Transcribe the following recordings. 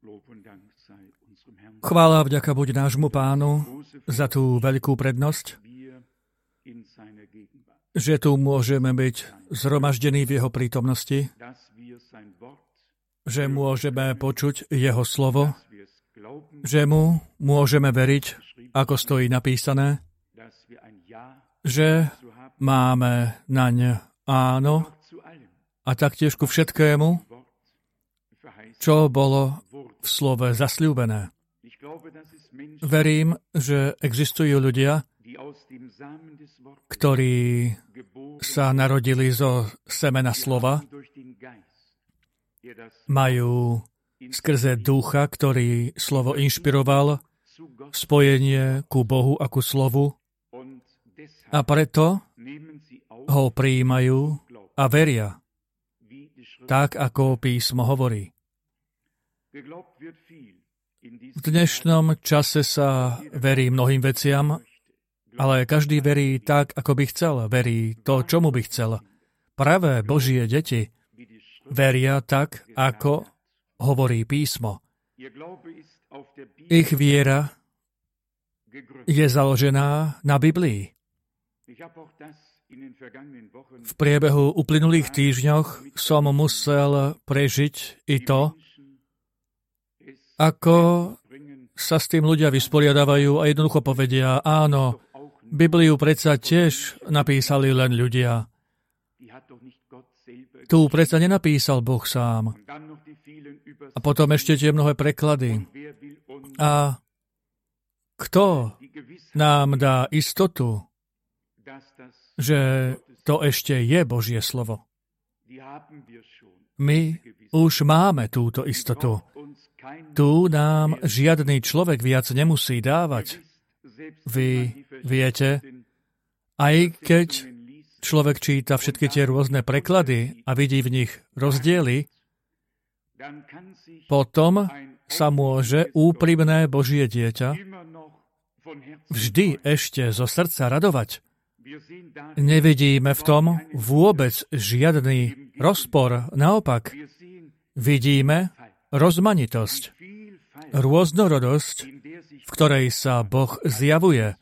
Chvála a vďaka buď nášmu Pánu za tú veľkú prednosť, že tu môžeme byť zhromaždení v jeho prítomnosti, že môžeme počuť jeho slovo, že mu môžeme veriť, ako stojí napísané, že máme naň áno a taktiež ku všetkému, čo bolo v slove zasľúbené. Verím, že existujú ľudia, ktorí sa narodili zo semena slova, majú skrze ducha, ktorý slovo inšpiroval, spojenie ku Bohu a ku slovu a preto ho prijímajú a veria, tak ako písmo hovorí. V dnešnom čase sa verí mnohým veciam, ale každý verí tak, ako by chcel. Verí to, čomu by chcel. Pravé Božie deti veria tak, ako hovorí písmo. Ich viera je založená na Biblii. V priebehu uplynulých týždňoch som musel prežiť i to, ako sa s tým ľudia vysporiadávajú a jednoducho povedia, áno, Bibliu predsa tiež napísali len ľudia. Tu predsa nenapísal Boh sám. A potom ešte tie mnohé preklady. A kto nám dá istotu, že to ešte je Božie slovo? My už máme túto istotu. Tu nám žiadny človek viac nemusí dávať. Vy viete, aj keď človek číta všetky tie rôzne preklady a vidí v nich rozdiely, potom sa môže úprimné Božie dieťa vždy ešte zo srdca radovať. Nevidíme v tom vôbec žiadny rozpor. Naopak, vidíme rozmanitosť, rôznorodosť, v ktorej sa Boh zjavuje.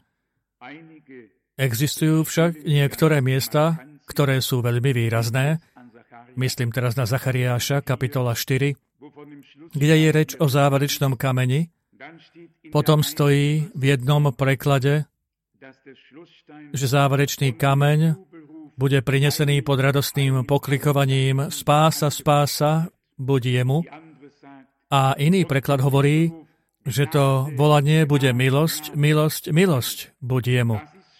Existujú však niektoré miesta, ktoré sú veľmi výrazné. Myslím teraz na Zachariáša, kapitola 4, kde je reč o záverečnom kameni. Potom stojí v jednom preklade, že záverečný kameň bude prinesený pod radostným poklikovaním spása, spása, buď jemu. A iný preklad hovorí, že to volanie bude milosť, milosť, milosť, buď jemu.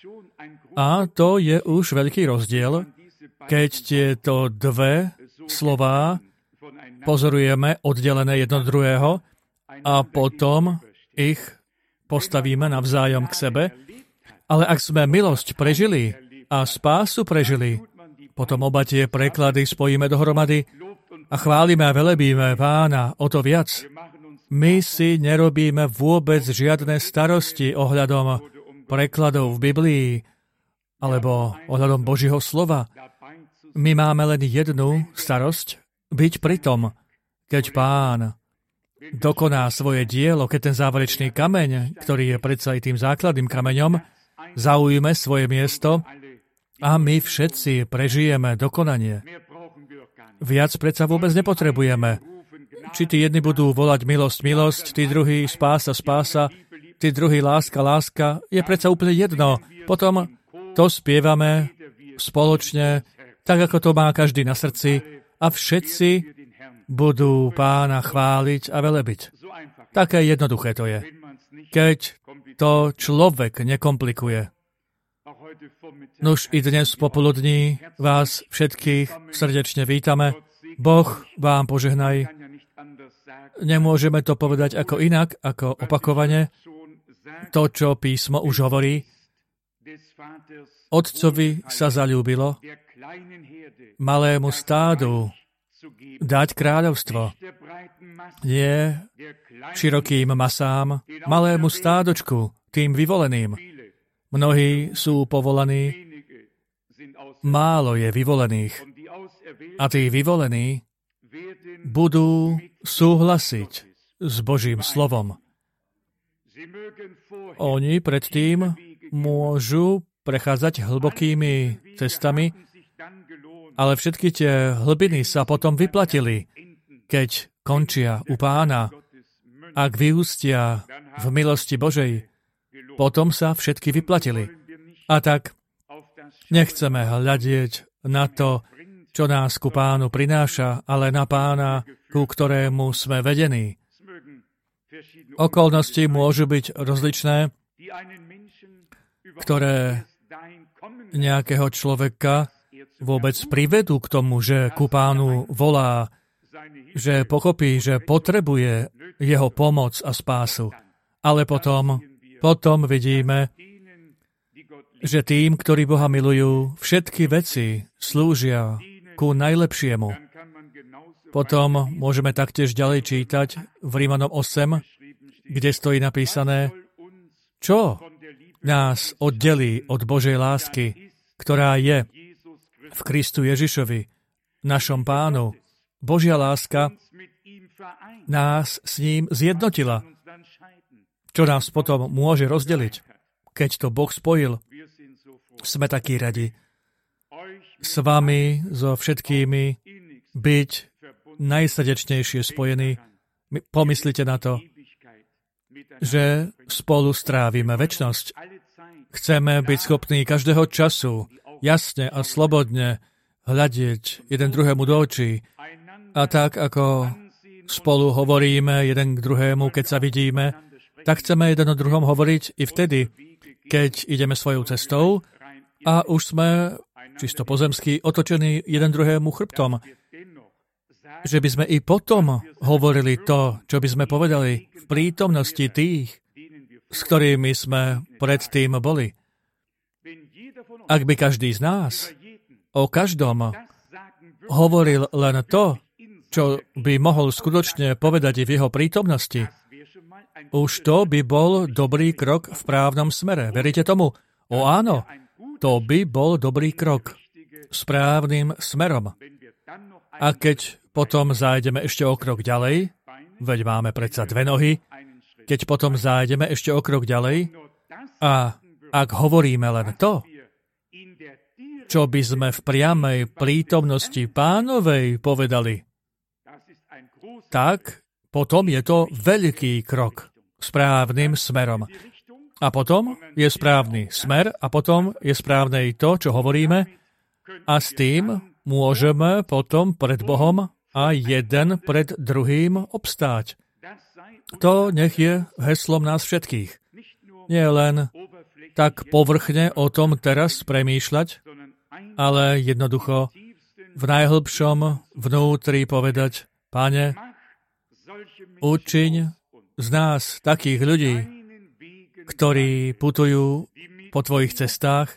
A to je už veľký rozdiel, keď tieto dve slová pozorujeme oddelené jedno od druhého a potom ich postavíme navzájom k sebe. Ale ak sme milosť prežili a spásu prežili, potom oba tie preklady spojíme dohromady a chválime a velebíme Pána o to viac. My si nerobíme vôbec žiadne starosti ohľadom prekladov v Biblii alebo ohľadom Božieho slova. My máme len jednu starosť, byť pri tom, keď Pán dokoná svoje dielo, keď ten záverečný kameň, ktorý je predsa aj tým základným kameňom, zaujme svoje miesto a my všetci prežijeme dokonanie. Viac predsa vôbec nepotrebujeme. Či tí jedni budú volať milosť, milosť, tí druhí spása, spása, tí druhí láska, láska, je predsa úplne jedno. Potom to spievame spoločne, tak ako to má každý na srdci a všetci budú Pána chváliť a velebiť. Také jednoduché to je. Keď to človek nekomplikuje. Nuž i dnes popoludní vás všetkých srdečne vítame. Boh vám požehnaj. Nemôžeme to povedať ako inak, ako opakovane. To, čo písmo už hovorí. Otcovi sa zaľúbilo malému stádu dať kráľovstvo. Nie širokým masám, malému stádočku, tým vyvoleným. Mnohí sú povolaní, málo je vyvolených. A tí vyvolení budú súhlasiť s Božím slovom. Oni predtým môžu prechádzať hlbokými cestami, ale všetky tie hlbiny sa potom vyplatili, keď končia u Pána. Ak vyústia v milosti Božej, potom sa všetky vyplatili. A tak nechceme hľadieť na to, čo nás ku Pánu prináša, ale na Pána, ku ktorému sme vedení. Okolnosti môžu byť rozličné, ktoré nejakého človeka vôbec privedú k tomu, že ku Pánu volá, že pochopí, že potrebuje jeho pomoc a spásu. Ale potom vidíme, že tým, ktorí Boha milujú, všetky veci slúžia ku najlepšiemu. Potom môžeme taktiež ďalej čítať v Rímanom 8, kde stojí napísané, čo nás oddelí od Božej lásky, ktorá je v Kristu Ježišovi, našom Pánu. Božia láska nás s ním zjednotila. Čo nás potom môže rozdeliť? Keď to Boh spojil, sme takí radi s vami, so všetkými, byť najsrdečnejšie spojení. Pomyslite na to, že spolu strávime večnosť. Chceme byť schopní každého času jasne a slobodne hľadieť jeden druhému do očí. A tak, ako spolu hovoríme jeden k druhému, keď sa vidíme, tak chceme jeden o druhom hovoriť i vtedy, keď ideme svojou cestou a už sme čisto pozemsky otočení jeden druhému chrbtom. Že by sme i potom hovorili to, čo by sme povedali v prítomnosti tých, s ktorými sme predtým boli. Ak by každý z nás o každom hovoril len to, čo by mohol skutočne povedať i v jeho prítomnosti, už to by bol dobrý krok v právnom smere. Veríte tomu? O áno, to by bol dobrý krok správnym smerom. A keď potom zájdeme ešte o krok ďalej, veď máme predsa dve nohy, keď potom zájdeme ešte o krok ďalej a ak hovoríme len to, čo by sme v priamej prítomnosti Pánovej povedali, tak potom je to veľký krok správnym smerom. A potom je správny smer a potom je správne i to, čo hovoríme a s tým môžeme potom pred Bohom a jeden pred druhým obstáť. To nech je heslom nás všetkých. Nie len tak povrchne o tom teraz premýšľať, ale jednoducho v najhlbšom vnútri povedať, Pane, učiň z nás takých ľudí, ktorí putujú po tvojich cestách,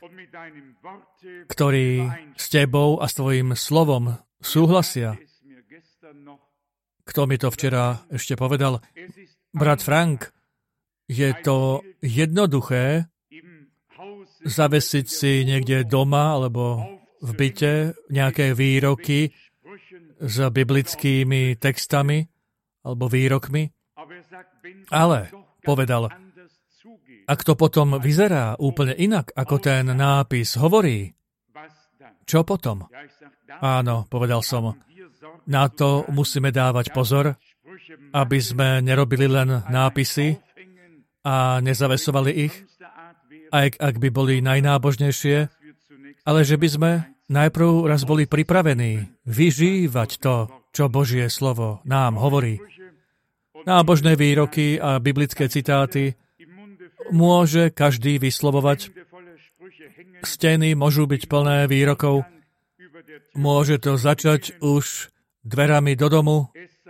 ktorí s tebou a s tvojim slovom súhlasia. Kto mi to včera ešte povedal? Brat Frank, je to jednoduché zavesiť si niekde doma alebo v byte nejaké výroky s biblickými textami alebo výrokmi. Ale, povedal, ak to potom vyzerá úplne inak, ako ten nápis hovorí, čo potom? Áno, povedal som, na to musíme dávať pozor, aby sme nerobili len nápisy a nezavesovali ich, aj ak by boli najnábožnejšie, ale že by sme najprv raz boli pripravení vyžívať to, čo Božie slovo nám hovorí. Nábožné výroky a biblické citáty môže každý vyslovovať. Steny môžu byť plné výrokov. Môže to začať už dverami do domu.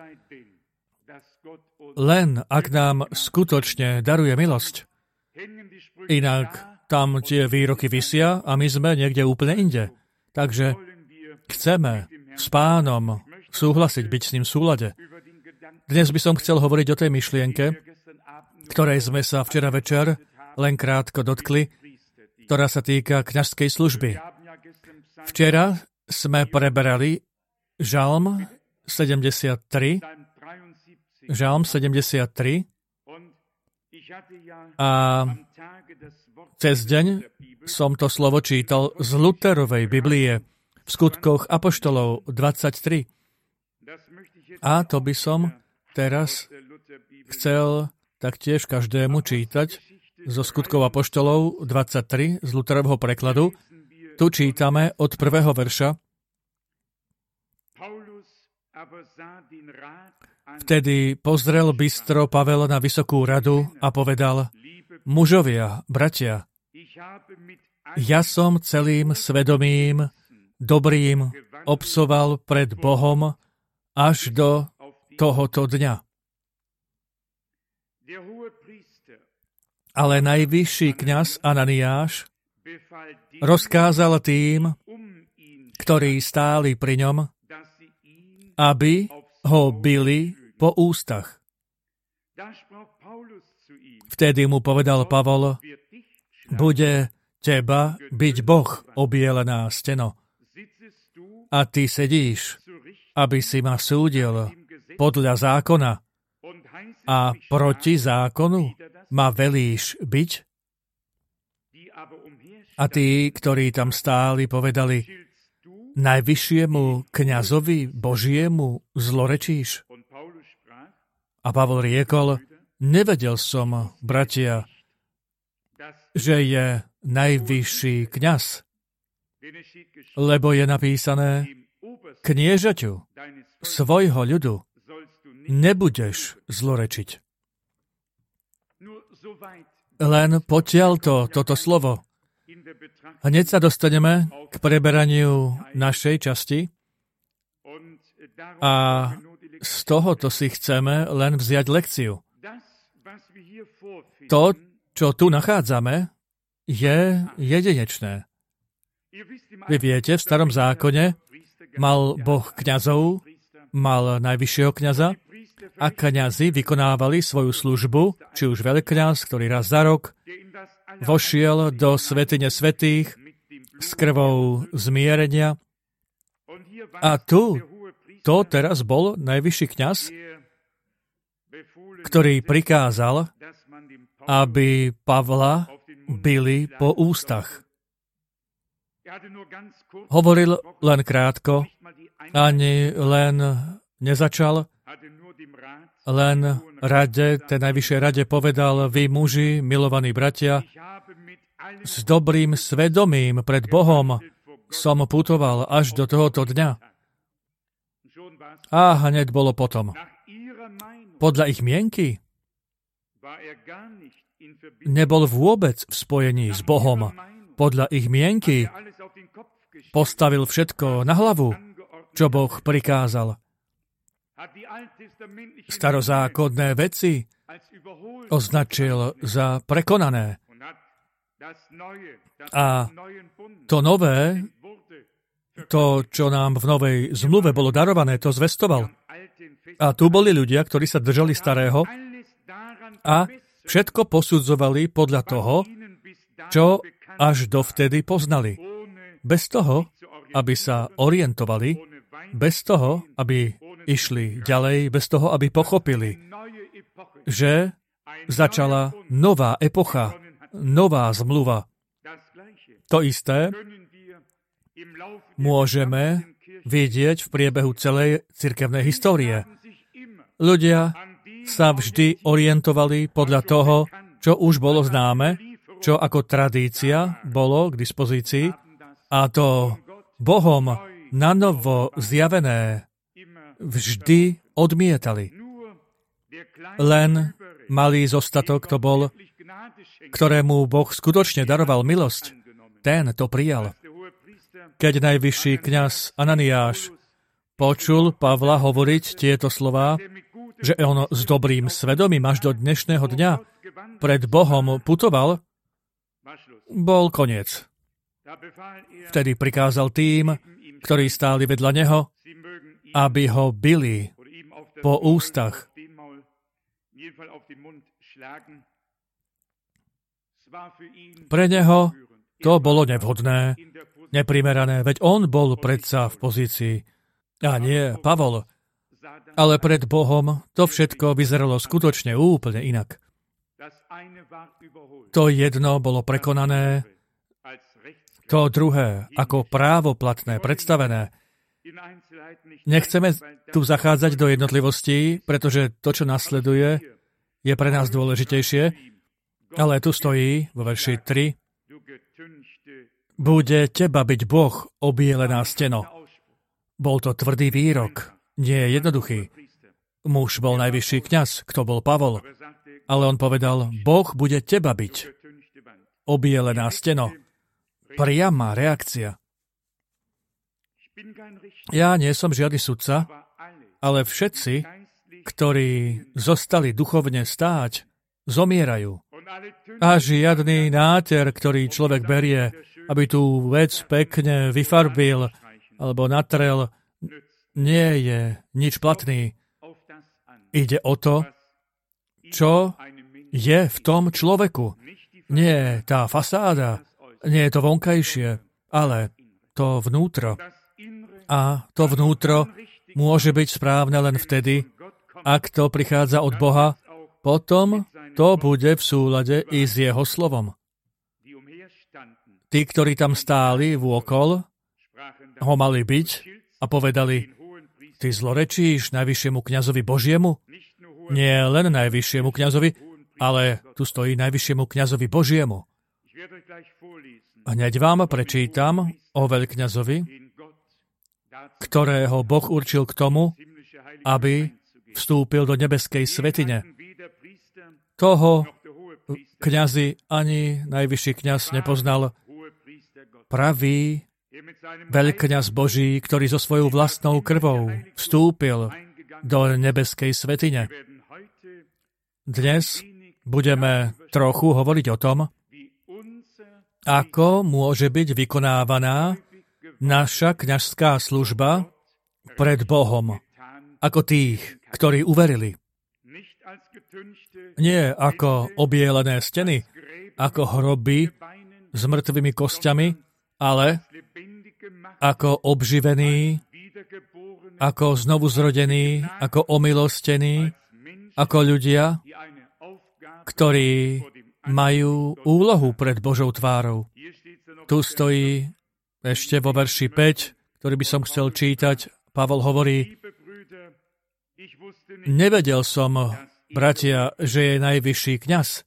Len ak nám skutočne daruje milosť. Inak tam tie výroky visia a my sme niekde úplne inde. Takže chceme s Pánom súhlasiť, byť s ním v súlade. Dnes by som chcel hovoriť o tej myšlienke, ktorej sme sa včera večer len krátko dotkli, ktorá sa týka kňazskej služby. Včera sme preberali Žalm 73 Žalm 73 a cez deň som to slovo čítal z Lutherovej Biblie v Skutkoch apoštolov 23. A to by som teraz chcel taktiež každému čítať zo Skutkov apoštolov 23 z Lutherovho prekladu. Tu čítame od prvého verša. Vtedy pozrel bystro Pavel na vysokú radu a povedal: Mužovia, bratia, ja som celým svedomím dobrým obsoval pred Bohom až do tohoto dňa. Ale najvyšší kňaz Ananiáš rozkázal tým, ktorí stáli pri ňom, aby ho bili po ústach. Vtedy mu povedal Pavol: Bude teba byť Boh, obielená steno. A ty sedíš, aby si ma súdil podľa zákona a proti zákonu ma velíš byť? A tí, ktorí tam stáli, povedali: Najvyššiemu kňazovi Božiemu zlorečíš? A Pavol riekol: Nevedel som, bratia, že je najvyšší kňaz, lebo je napísané: Kniežaťu svojho ľudu nebudeš zlorečiť. Len potiaľto toto slovo. Hneď sa dostaneme k preberaniu našej časti a z tohoto si chceme len vziať lekciu. To, čo tu nachádzame, je jedinečné. Vy viete, v Starom zákone mal Boh kňazov, mal najvyššieho kňaza a kňazi vykonávali svoju službu, či už veľkňaz, ktorý raz za rok vošiel do svätyne svätých s krvou zmierenia. A tu, to teraz bol najvyšší kňaz, ktorý prikázal, aby Pavla bili po ústach. Hovoril len krátko, ani len nezačal, len rade, tej najvyššej rade povedal: Vy muži, milovaní bratia, s dobrým svedomím pred Bohom som putoval až do tohoto dňa. A hneď bolo potom. Podľa ich mienky nebol vôbec v spojení s Bohom. Podľa ich mienky postavil všetko na hlavu, čo Boh prikázal. Starozákonné veci označil za prekonané. A to nové, to, čo nám v Novej zmluve bolo darované, to zvestoval. A tu boli ľudia, ktorí sa držali starého a všetko posudzovali podľa toho, čo až dovtedy poznali. Bez toho, aby sa orientovali, bez toho, aby išli ďalej, bez toho, aby pochopili, že začala nová epocha, nová zmluva. To isté môžeme vidieť v priebehu celej cirkevnej histórie. Ľudia sa vždy orientovali podľa toho, čo už bolo známe, čo ako tradícia bolo k dispozícii, a to Bohom nanovo zjavené vždy odmietali. Len malý zostatok to bol, ktorému Boh skutočne daroval milosť. Ten to prijal. Keď najvyšší kňaz Ananiáš počul Pavla hovoriť tieto slová, že on s dobrým svedomím až do dnešného dňa pred Bohom putoval, bol koniec. Vtedy prikázal tým, ktorí stáli vedľa neho, aby ho bili po ústach. Pre neho to bolo nevhodné, neprimerané, veď on bol predsa v pozícii. A nie, Pavol Ale pred Bohom to všetko vyzeralo skutočne úplne inak. To jedno bolo prekonané, to druhé ako právoplatné, predstavené. Nechceme tu zachádzať do jednotlivostí, pretože to, čo nasleduje, je pre nás dôležitejšie, ale tu stojí vo verši 3: Bude teba byť Boh, obielená steno. Bol to tvrdý výrok, nie je jednoduchý. Muž bol najvyšší kňaz, kto bol Pavol, ale on povedal: Boh bude teba byť, obielená steno. Priama reakcia. Ja nie som žiadny sudca, ale všetci, ktorí zostali duchovne stáť, zomierajú. A žiadny náter, ktorý človek berie, aby tú vec pekne vyfarbil alebo natrel, nie je nič platný. Ide o to, čo je v tom človeku. Nie tá fasáda, nie je to vonkajšie, ale to vnútro. A to vnútro môže byť správne len vtedy, ak to prichádza od Boha, potom to bude v súlade i s jeho slovom. Tí, ktorí tam stáli vôkol, ho mali byť a povedali: Ty zlorečíš najvyššiemu kňazovi Božiemu? Nie len najvyššiemu kňazovi, ale tu stojí najvyššiemu kňazovi Božiemu. Hneď vám prečítam o veľkňazovi, ktorého Boh určil k tomu, aby vstúpil do nebeskej svätyne. Toho kňazi ani najvyšší kňaz nepoznal. Pravý veľkňaz Boží, ktorý so svojou vlastnou krvou vstúpil do nebeskej svätyne. Dnes budeme trochu hovoriť o tom, ako môže byť vykonávaná naša kňazská služba pred Bohom, ako tých, ktorí uverili. Nie ako obielené steny, ako hroby s mŕtvými kostiami, ale ako obživení, ako znovuzrodení, ako omilostení, ako ľudia, ktorí majú úlohu pred Božou tvárou. Tu stojí ešte vo verši 5, ktorý by som chcel čítať. Pavol hovorí: Nevedel som, bratia, že je najvyšší kňaz.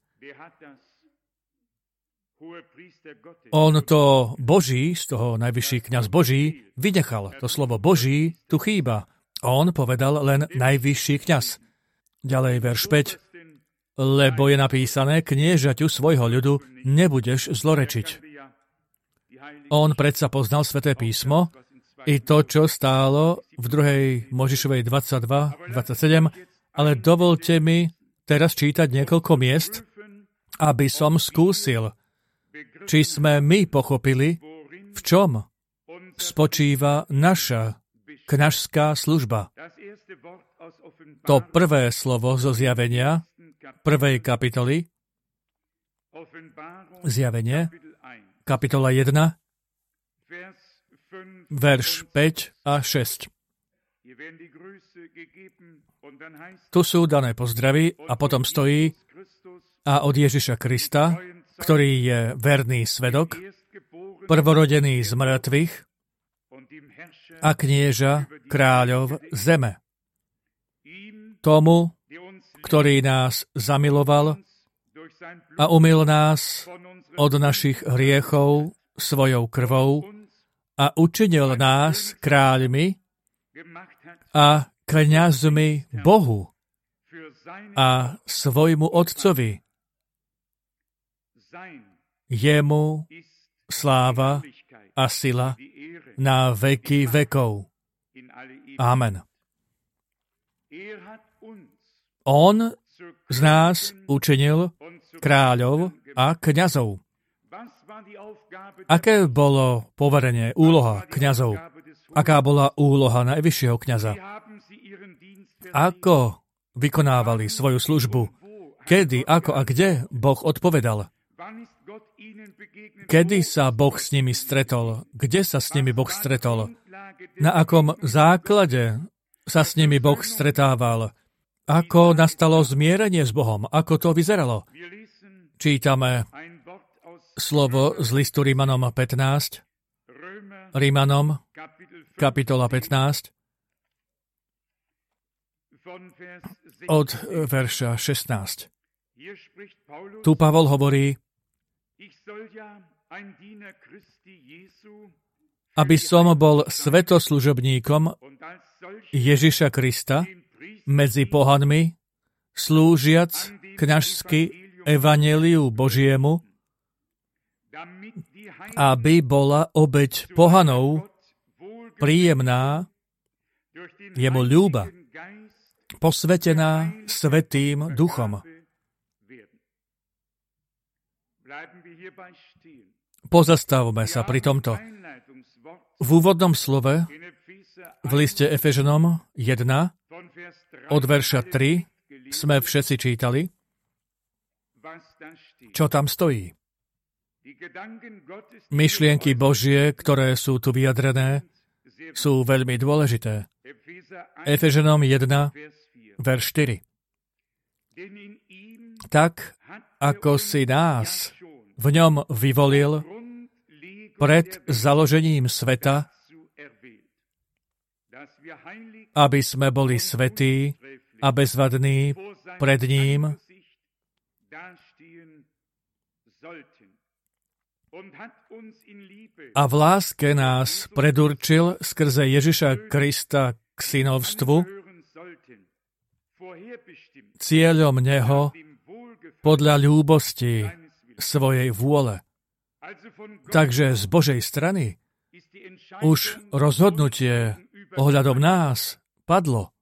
On to Boží, z toho najvyšší kňaz Boží, vynechal. To slovo Boží tu chýba. On povedal len najvyšší kňaz. Ďalej verš 5. Lebo je napísané: Kniežaťu svojho ľudu nebudeš zlorečiť. On predsa poznal Sväté písmo, i to, čo stálo v 2. Možišovej 22:27, ale dovolte mi teraz čítať niekoľko miest, aby som skúsil, či sme my pochopili, v čom spočíva naša kňazská služba. To prvé slovo zo Zjavenia, 1. kapitoly, Zjavenie, kapitola 1, verš 5 a 6. Tu sú dané pozdravy a potom stojí: A od Ježiša Krista, ktorý je verný svedok, prvorodený z mŕtvych a knieža kráľov zeme. Tomu, ktorý nás zamiloval a umyl nás od našich hriechov svojou krvou a učinil nás kráľmi a kňazmi Bohu a svojmu Otcovi. Jemu sláva a sila na veky vekov. Amen. On z nás učinil kráľov a kňazov. Aké bolo poverenie, úloha kňazov? Aká bola úloha najvyššieho kňaza? Ako vykonávali svoju službu? Kedy, ako a kde Boh odpovedal? Kedy sa Boh s nimi stretol? Kde sa s nimi Boh stretol? Na akom základe sa s nimi Boh stretával. Ako nastalo zmierenie s Bohom? Ako to vyzeralo? Čítame slovo z listu Rímanom 15. Rímanom, kapitola 15, od verša 16. Tu Pavol hovorí, aby som bol svetoslužobníkom Ježiša Krista medzi pohanmi, slúžiac kňažsky evanjeliu Božiemu, aby bola obeť pohanov príjemná, jemu ľúba, posvetená Svätým Duchom. Pozastavme sa pri tomto. V úvodnom slove v liste Efežanom 1 od verša 3 sme všetci čítali, čo tam stojí. Myšlienky Božie, ktoré sú tu vyjadrené, sú veľmi dôležité. Efežanom 1, verš 4. Tak, ako si nás v ňom vyvolil pred založením sveta, aby sme boli svätí a bezvadní pred ním, a v láske nás predurčil skrze Ježiša Krista k synovstvu, cieľom neho podľa ľúbosti svojej vôle. Takže z Božej strany už rozhodnutie ohľadom nás padlo.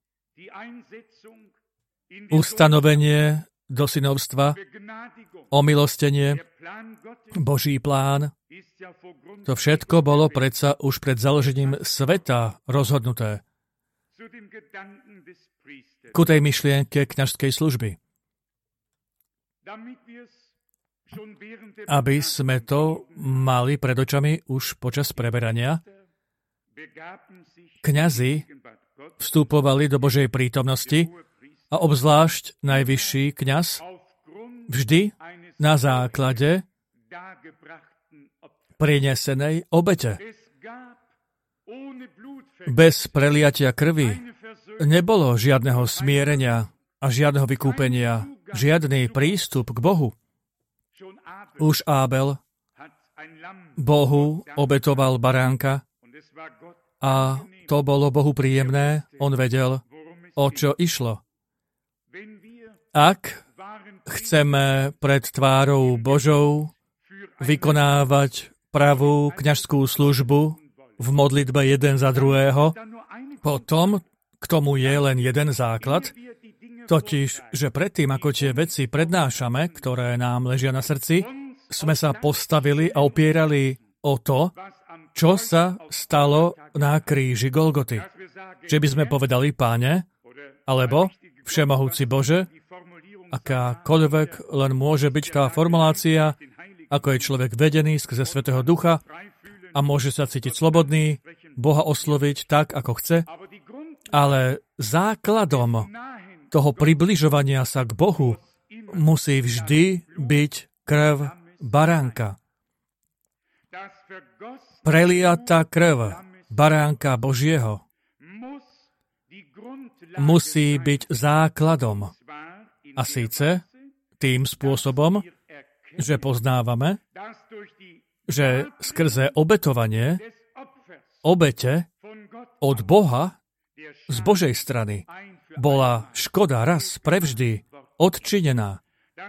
Ustanovenie do synovstva, omilostenie, Boží plán, to všetko bolo predsa už pred založením sveta rozhodnuté ku tej myšlienke kňažskej služby. Aby sme to mali pred očami už počas preberania, kňazi vstupovali do Božej prítomnosti a obzvlášť najvyšší kňaz vždy na základe prinesenej obete. Bez preliatia krvi nebolo žiadneho smierenia a žiadneho vykúpenia, žiadny prístup k Bohu. Už Ábel Bohu obetoval baránka a to bolo Bohu príjemné, on vedel, o čo išlo. Ak chceme pred tvárou Božou vykonávať pravú kňažskú službu v modlitbe jeden za druhého, potom k tomu je len jeden základ, totiž, že predtým, ako tie veci prednášame, ktoré nám ležia na srdci, sme sa postavili a opierali o to, čo sa stalo na kríži Golgoty. Že by sme povedali, Páne, alebo Všemohúci Bože, akákoľvek len môže byť tá formulácia, ako je človek vedený skrze Svätého Ducha a môže sa cítiť slobodný, Boha osloviť tak, ako chce, ale základom toho približovania sa k Bohu musí vždy byť krv baránka. Preliatá krv baránka Božieho musí byť základom. A síce tým spôsobom, že poznávame, že skrze obetovanie, obete od Boha z Božej strany bola škoda raz prevždy odčinená,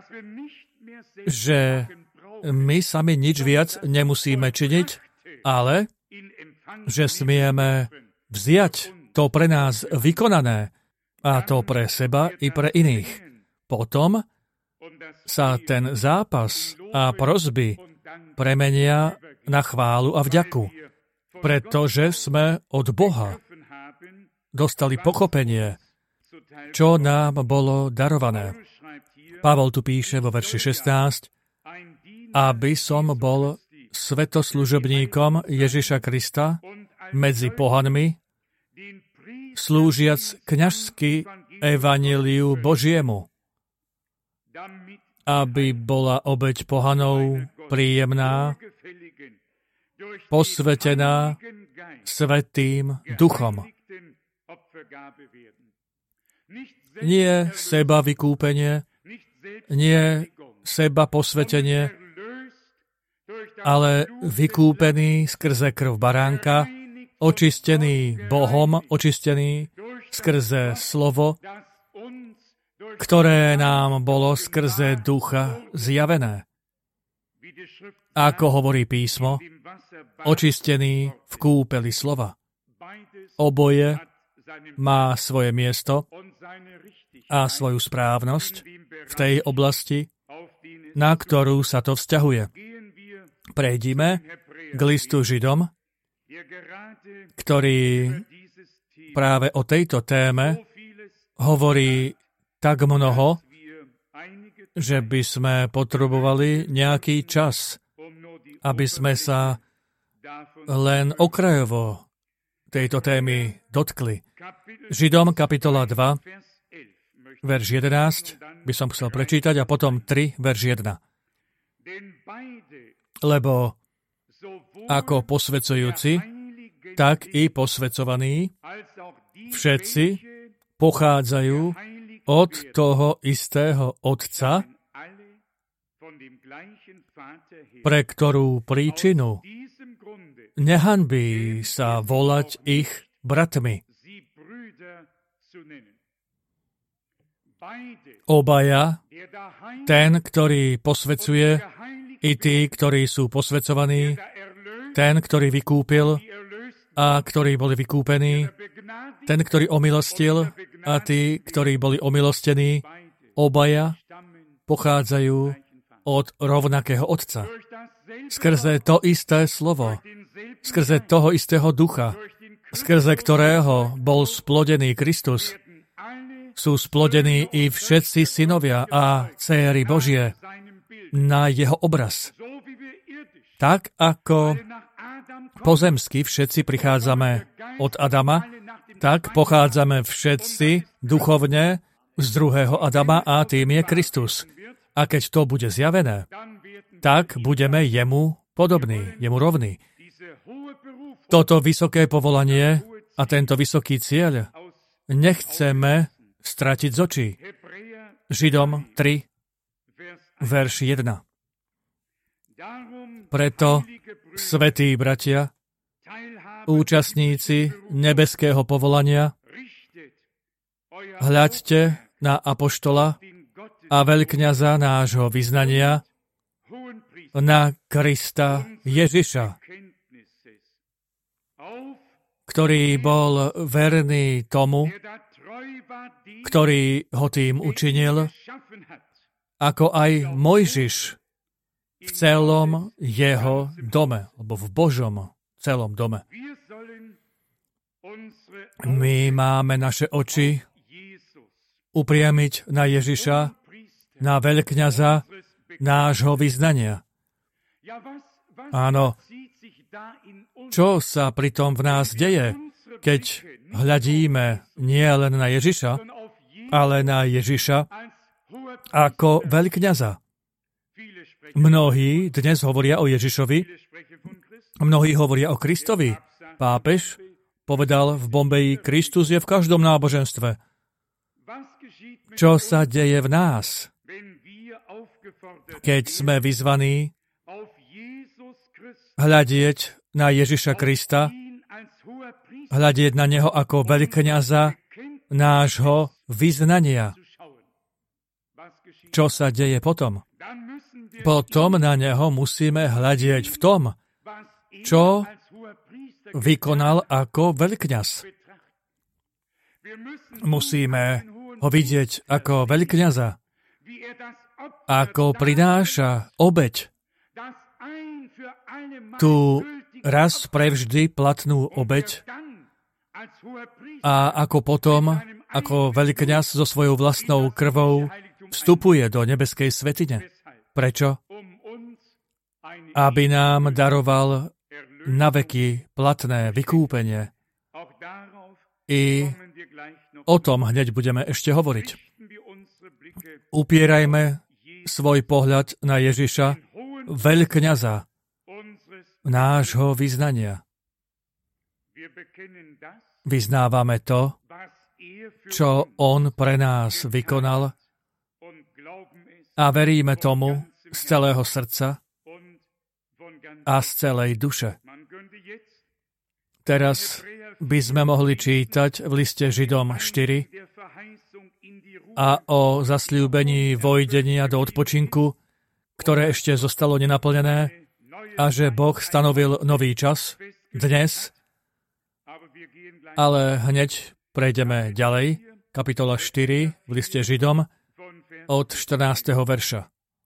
že my sami nič viac nemusíme činiť, ale že smieme vziať to pre nás vykonané a to pre seba i pre iných. Potom sa ten zápas a prosby premenia na chválu a vďaku, pretože sme od Boha dostali pochopenie, čo nám bolo darované. Pavol tu píše vo verši 16, aby som bol svetoslužobníkom Ježiša Krista medzi pohanmi, slúžiac kňažsky evanjeliu Božiemu, aby bola obeť pohanov príjemná, posvetená Svätým Duchom. Nie seba vykúpenie, nie seba posvetenie, ale vykúpený skrze krv baránka, očistený Bohom, očistený skrze slovo, ktoré nám bolo skrze Ducha zjavené. Ako hovorí písmo, očistený v kúpeli slova. Oboje má svoje miesto a svoju správnosť v tej oblasti, na ktorú sa to vzťahuje. Prejdime k listu Židom, ktorý práve o tejto téme hovorí tak mnoho, že by sme potrebovali nejaký čas, aby sme sa len okrajovo tejto témy dotkli. Židom kapitola 2, verš 11, by som chcel prečítať, a potom 3, verš 1. Lebo ako posvedzujúci, tak i posvedzovaní, všetci pochádzajú od toho istého Otca, pre ktorú príčinu nehanbí sa volať ich bratmi. Obaja, ten, ktorý posvedzuje, i tí, ktorí sú posvedzovaní, ten, ktorý vykúpil a ktorí boli vykúpení, ten, ktorý omilostil a tí, ktorí boli omilostení, obaja pochádzajú od rovnakého Otca. Skrze to isté slovo, skrze toho istého Ducha, skrze ktorého bol splodený Kristus, sú splodení i všetci synovia a dcéry Božie na jeho obraz. Tak ako pozemsky všetci prichádzame od Adama, tak pochádzame všetci duchovne z druhého Adama a tým je Kristus. A keď to bude zjavené, tak budeme jemu podobní, jemu rovní. Toto vysoké povolanie a tento vysoký cieľ nechceme stratiť z očí. Židom 3, verš 1. Preto, svätí bratia, účastníci nebeského povolania, hľaďte na apoštola a veľkňaza nášho vyznania, na Krista Ježiša, ktorý bol verný tomu, ktorý ho tým učinil, ako aj Mojžiš v celom jeho dome, alebo v Božom celom dome. My máme naše oči upriamiť na Ježiša, na veľkňaza nášho vyznania. Áno, čo sa pritom v nás deje, keď hľadíme nie len na Ježiša, ale na Ježiša ako veľkňaza. Mnohí dnes hovoria o Ježišovi, mnohí hovoria o Kristovi. Pápež povedal v Bombeji, Kristus je v každom náboženstve. Čo sa deje v nás, keď sme vyzvaní hľadieť na Ježiša Krista, hľadieť na Neho ako veľkňaza nášho vyznania. Čo sa deje potom? Potom na Neho musíme hľadieť v tom, čo vykonal ako veľkňaz. Musíme ho vidieť ako veľkňaza, ako prináša obeť, tú raz prevždy platnú obeť, a ako potom, ako veľkňaz so svojou vlastnou krvou vstupuje do nebeskej svätyne. Prečo? Aby nám daroval naveky platné vykúpenie. I O tom hneď budeme ešte hovoriť. Upierajme svoj pohľad na Ježiša, veľkňaza nášho vyznania. Vyznávame to, čo on pre nás vykonal, a veríme tomu z celého srdca a z celej duše. Teraz by sme mohli čítať v liste Židom 4 a o zasľúbení vojdenia do odpočinku, ktoré ešte zostalo nenaplnené, a že Boh stanovil nový čas dnes, ale hneď prejdeme ďalej. Kapitola 4 v liste Židom od 14. verša.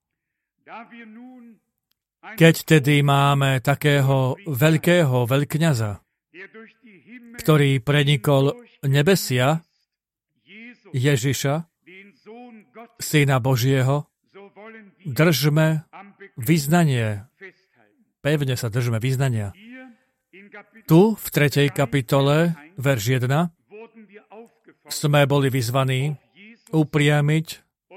Keď tedy máme takého veľkého veľkňaza, ktorý prenikol nebesia, Ježiša, Syna Božieho, držme vyznanie. Pevne sa držme vyznania. Tu, v 3. kapitole, verš 1, sme boli vyzvaní upriamiť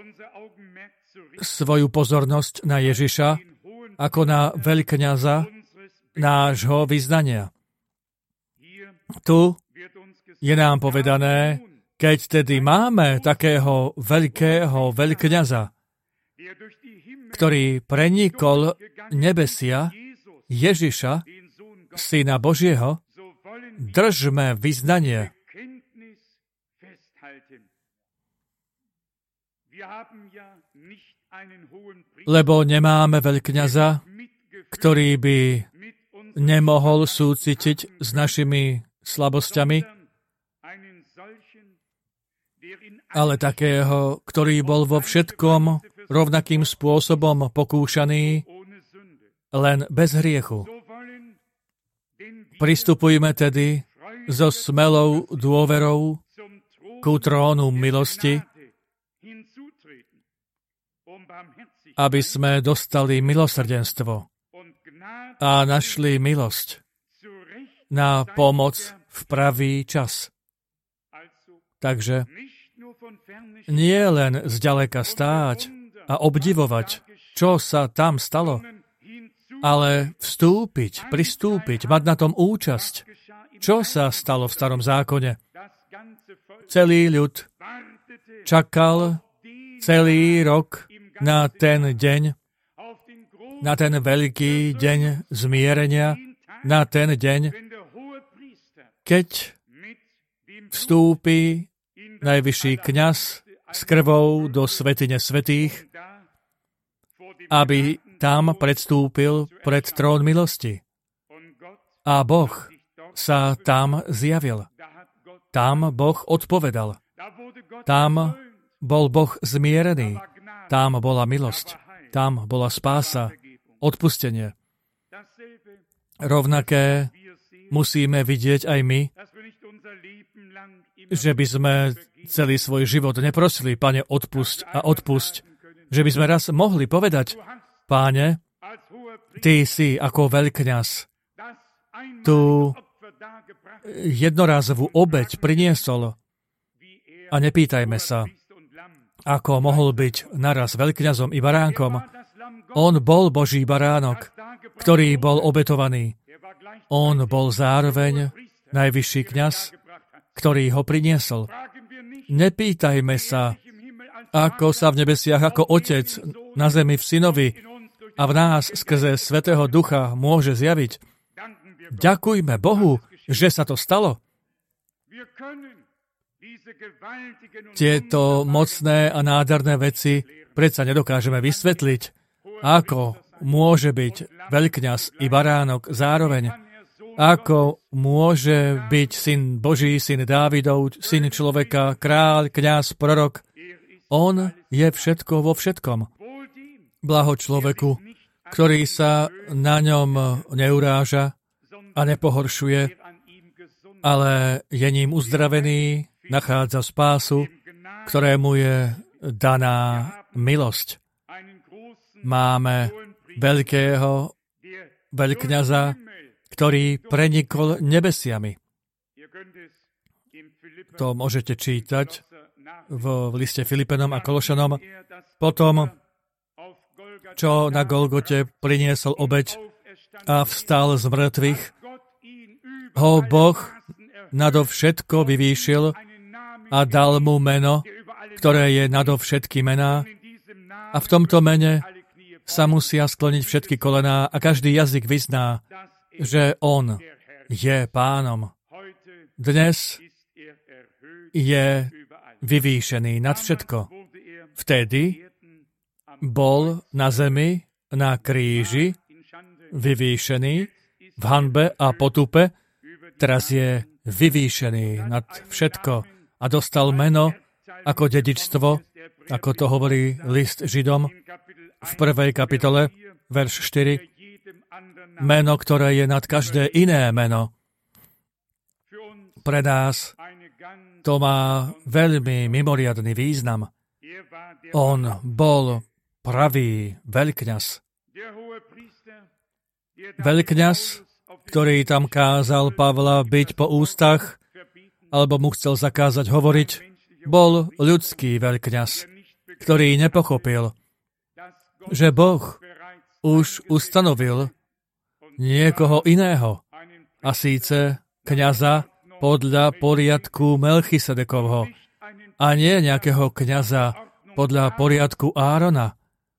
svoju pozornosť na Ježiša ako na veľkňaza nášho vyznania. Tu je nám povedané, keď tedy máme takého veľkého veľkňaza, ktorý prenikol nebesia, Ježiša, Syna Božieho, držme vyznanie. Lebo nemáme veľkňaza, ktorý by nemohol súcitiť s našimi slabosťami, ale takého, ktorý bol vo všetkom rovnakým spôsobom pokúšaný, len bez hriechu. Pristupujme tedy so smelou dôverou ku trónu milosti, aby sme dostali milosrdenstvo a našli milosť na pomoc v pravý čas. Takže nie len zďaleka stáť a obdivovať, čo sa tam stalo, ale pristúpiť, mať na tom účasť, čo sa stalo v Starom zákone. Celý ľud čakal celý rok na ten deň, na ten veľký deň zmierenia, na ten deň, keď vstúpi najvyšší kňaz s krvou do svätyne svätých, aby tam predstúpil pred trón milosti. A Boh sa tam zjavil. Tam Boh odpovedal. Tam bol Boh zmierený. Tam bola milosť. Tam bola spása, odpustenie. Rovnaké musíme vidieť aj my, že by sme celý svoj život neprosili, Pane, odpusť a odpusť. Že by sme raz mohli povedať, Páne, Ty si ako veľkňaz tú jednorázovú obeť priniesol a nepýtajme sa, ako mohol byť naraz veľkňazom i baránkom. On bol Boží baránok, ktorý bol obetovaný. On bol zároveň najvyšší kňaz, ktorý ho priniesol. Nepýtajme sa, ako sa v nebesiach ako Otec na zemi v Synovi a v nás skrze Svätého Ducha môže zjaviť. Ďakujme Bohu, že sa to stalo. Tieto mocné a nádherné veci predsa nedokážeme vysvetliť. Ako môže byť veľkňaz i baránok zároveň? Ako môže byť Syn Boží, Syn Dávidov, Syn človeka, kráľ, kňaz, prorok? On je všetko vo všetkom. Blaho človeku, ktorý sa na ňom neuráža a nepohoršuje, ale je ním uzdravený, nachádza spásu, ktorému je daná milosť. Máme veľkého veľkňaza, ktorý prenikol nebesiami. To môžete čítať v liste Filipenom a Kološanom. Potom, čo na Golgote priniesol obeť a vstal z mŕtvych, ho Boh nadovšetko vyvýšil a dal mu meno, ktoré je nadovšetky mená. A v tomto mene sa musia skloniť všetky kolená a každý jazyk vyzná, že on je Pánom. Dnes je vyvýšený nad všetko. Vtedy bol na zemi, na kríži, vyvýšený v hanbe a potupe, teraz je vyvýšený nad všetko a dostal meno ako dedičstvo, ako to hovorí list Židom v 1. kapitole, verš 4, meno, ktoré je nad každé iné meno. Pre nás to má veľmi mimoriadny význam. On bol pravý veľkňaz. Veľkňaz, ktorý tam kázal Pavla byť po ústach, alebo mu chcel zakázať hovoriť, bol ľudský veľkňaz, ktorý nepochopil, že Boh už ustanovil niekoho iného, a síce kňaza podľa poriadku Melchisedekovho, a nie nejakého kňaza podľa poriadku Árona.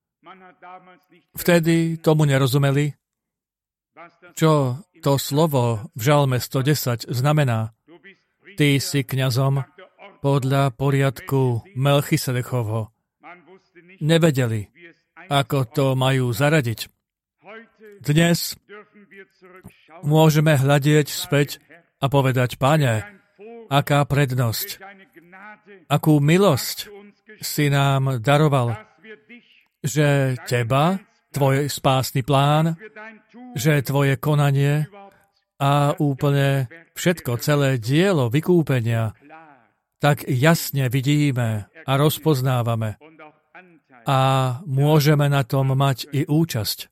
Vtedy tomu nerozumeli, čo to slovo v Žalme 110 znamená. Ty si kňazom podľa poriadku Melchisedechovho. Nevedeli, ako to majú zaradiť. Dnes môžeme hľadieť späť a povedať, Pane, aká prednosť, akú milosť si nám daroval, že teba, tvoj spásny plán, že tvoje konanie a úplne všetko, celé dielo vykúpenia, tak jasne vidíme a rozpoznávame. A môžeme na tom mať i účasť.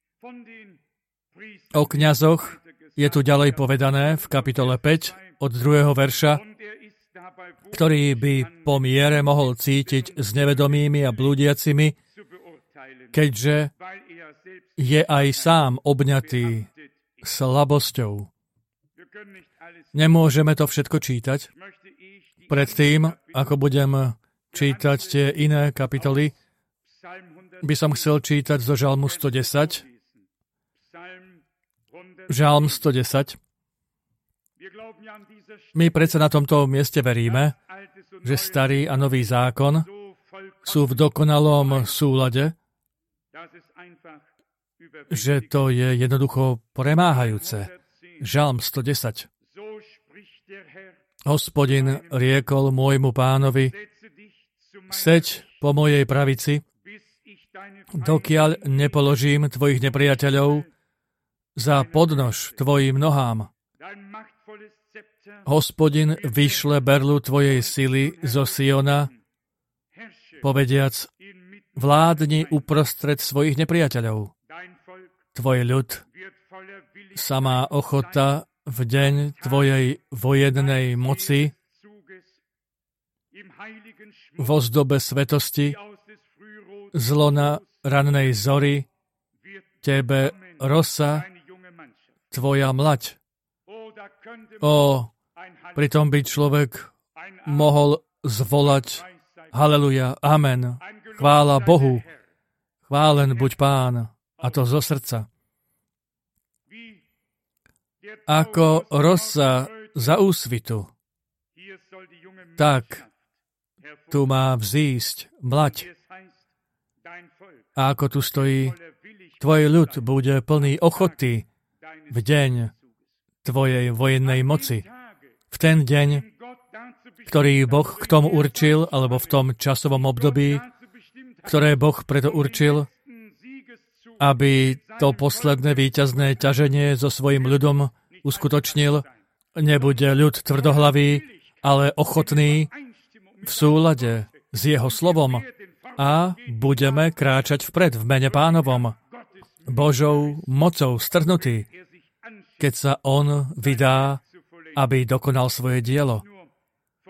O kňazoch je tu ďalej povedané v kapitole 5 od 2. verša, ktorý by po miere mohol cítiť s nevedomými a blúdiacimi, keďže je aj sám obňatý slabosťou. Nemôžeme to všetko čítať. Predtým, ako budem čítať tie iné kapitoly, by som chcel čítať zo Žalmu 110. Žalm 110. My predsa na tomto mieste veríme, že starý a nový zákon sú v dokonalom súlade, že to je jednoducho premáhajúce. Žalm 110. Hospodin riekol môjmu pánovi, seď po mojej pravici, dokiaľ nepoložím tvojich nepriateľov za podnož tvojim nohám. Hospodin vyšle berlu tvojej sily zo Siona, povediac, vládni uprostred svojich nepriateľov. Tvoj ľud sa má ochota v deň tvojej vojennej moci, v ozdobe svetosti, zlona rannej zory, tebe rosa, tvoja mlať. Pritom by človek mohol zvolať Haleluja, amen, chvála Bohu, chválen buď Pán, a to zo srdca. Ako rosa za úsvitu, tak tu má vzísť mlať. A ako tu stojí, tvoj ľud bude plný ochoty v deň tvojej vojennej moci. V ten deň, ktorý Boh k tomu určil, alebo v tom časovom období, ktoré Boh preto určil, aby to posledné víťazné ťaženie so svojím ľudom uskutočnil, nebude ľud tvrdohlavý, ale ochotný v súlade s jeho slovom a budeme kráčať vpred v mene Pánovom, Božou mocou strhnutý, keď sa on vydá, aby dokonal svoje dielo.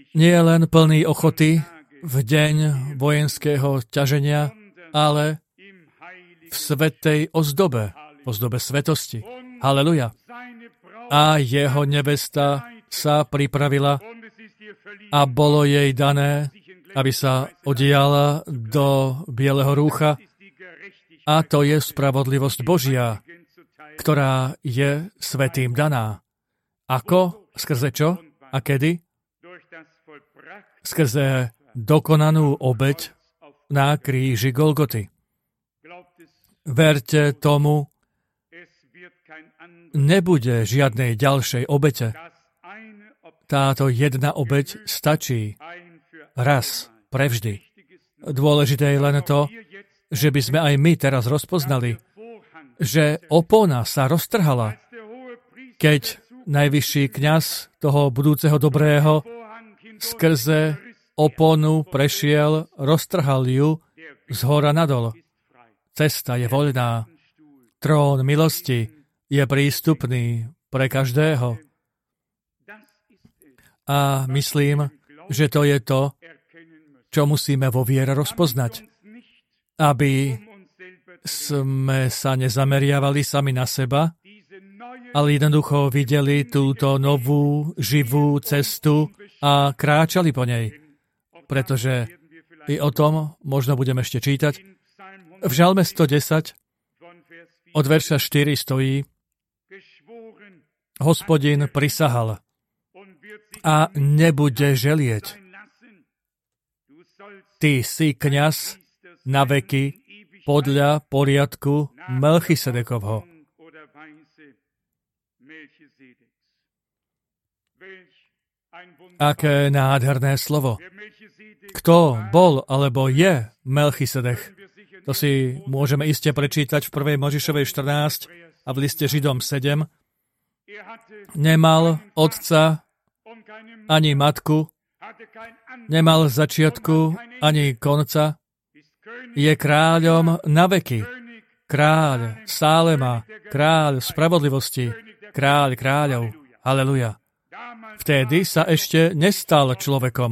nie je len plný ochoty v deň vojenského ťaženia, ale v svätej ozdobe svetosti. Haleluja. A jeho nevesta sa pripravila a bolo jej dané, aby sa odiala do bieleho rúcha. A to je spravodlivosť Božia, ktorá je svätým daná. Ako? Skrze čo? A kedy? Skrze dokonanú obeť na kríži Golgoty. Verte tomu, nebude žiadnej ďalšej obete. Táto jedna obeť stačí raz, prevždy. Dôležité je len to, že by sme aj my teraz rozpoznali, že opona sa roztrhala, keď najvyšší kňaz toho budúceho dobrého skrze oponu prešiel, roztrhal ju z hora nadol. Cesta je voľná. Trón milosti je prístupný pre každého. A myslím, že to je to, čo musíme vo viere rozpoznať. Aby sme sa nezameriavali sami na seba, ale jednoducho videli túto novú, živú cestu a kráčali po nej. Pretože i o tom možno budeme ešte čítať. V Žalme 110 od verša 4 stojí: Hospodin prisahal a nebude želieť. Ty si kňaz na veky podľa poriadku Melchisedekovho. Aké nádherné slovo. Kto bol alebo je Melchisedech? To si môžeme iste prečítať v 1. Mojžišovej 14 a v liste Židom 7. Nemal otca ani matku, nemal začiatku ani konca, je kráľom na veky, kráľ Sálema, kráľ spravodlivosti, kráľ kráľov. Haleluja. Vtedy sa ešte nestal človekom.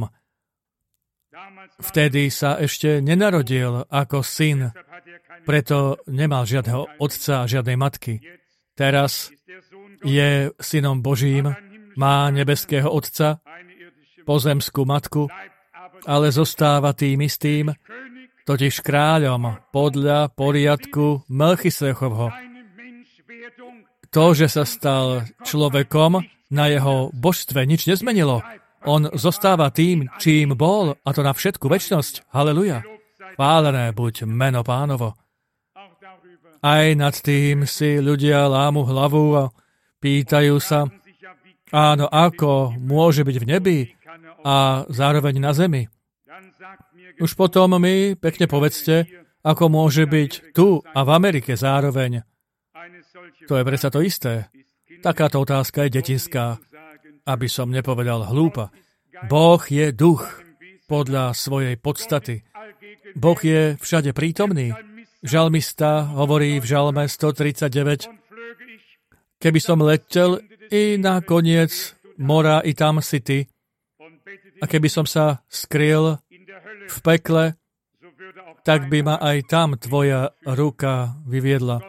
Vtedy sa ešte nenarodil ako syn, preto nemal žiadneho otca a žiadnej matky. Teraz je synom Božím, má nebeského otca, pozemskú matku, ale zostáva tým istým, totiž kráľom podľa poriadku Melchisedechovho. To, že sa stal človekom, na jeho božstve nič nezmenilo. On zostáva tým, čím bol, a to na všetku večnosť. Haleluja. Chválené buď meno Pánovo. Aj nad tým si ľudia lámu hlavu a pýtajú sa, áno, ako môže byť v nebi a zároveň na zemi. Už potom mi pekne povedzte, ako môže byť tu a v Amerike zároveň. To je predsa to isté. Takáto otázka je detinská, aby som nepovedal hlúpa. Boh je duch podľa svojej podstaty. Boh je všade prítomný. Žalmista hovorí v Žalme 139, keby som letel i na koniec mora, i tam si ty, a keby som sa skryl v pekle, tak by ma aj tam tvoja ruka vyviedla.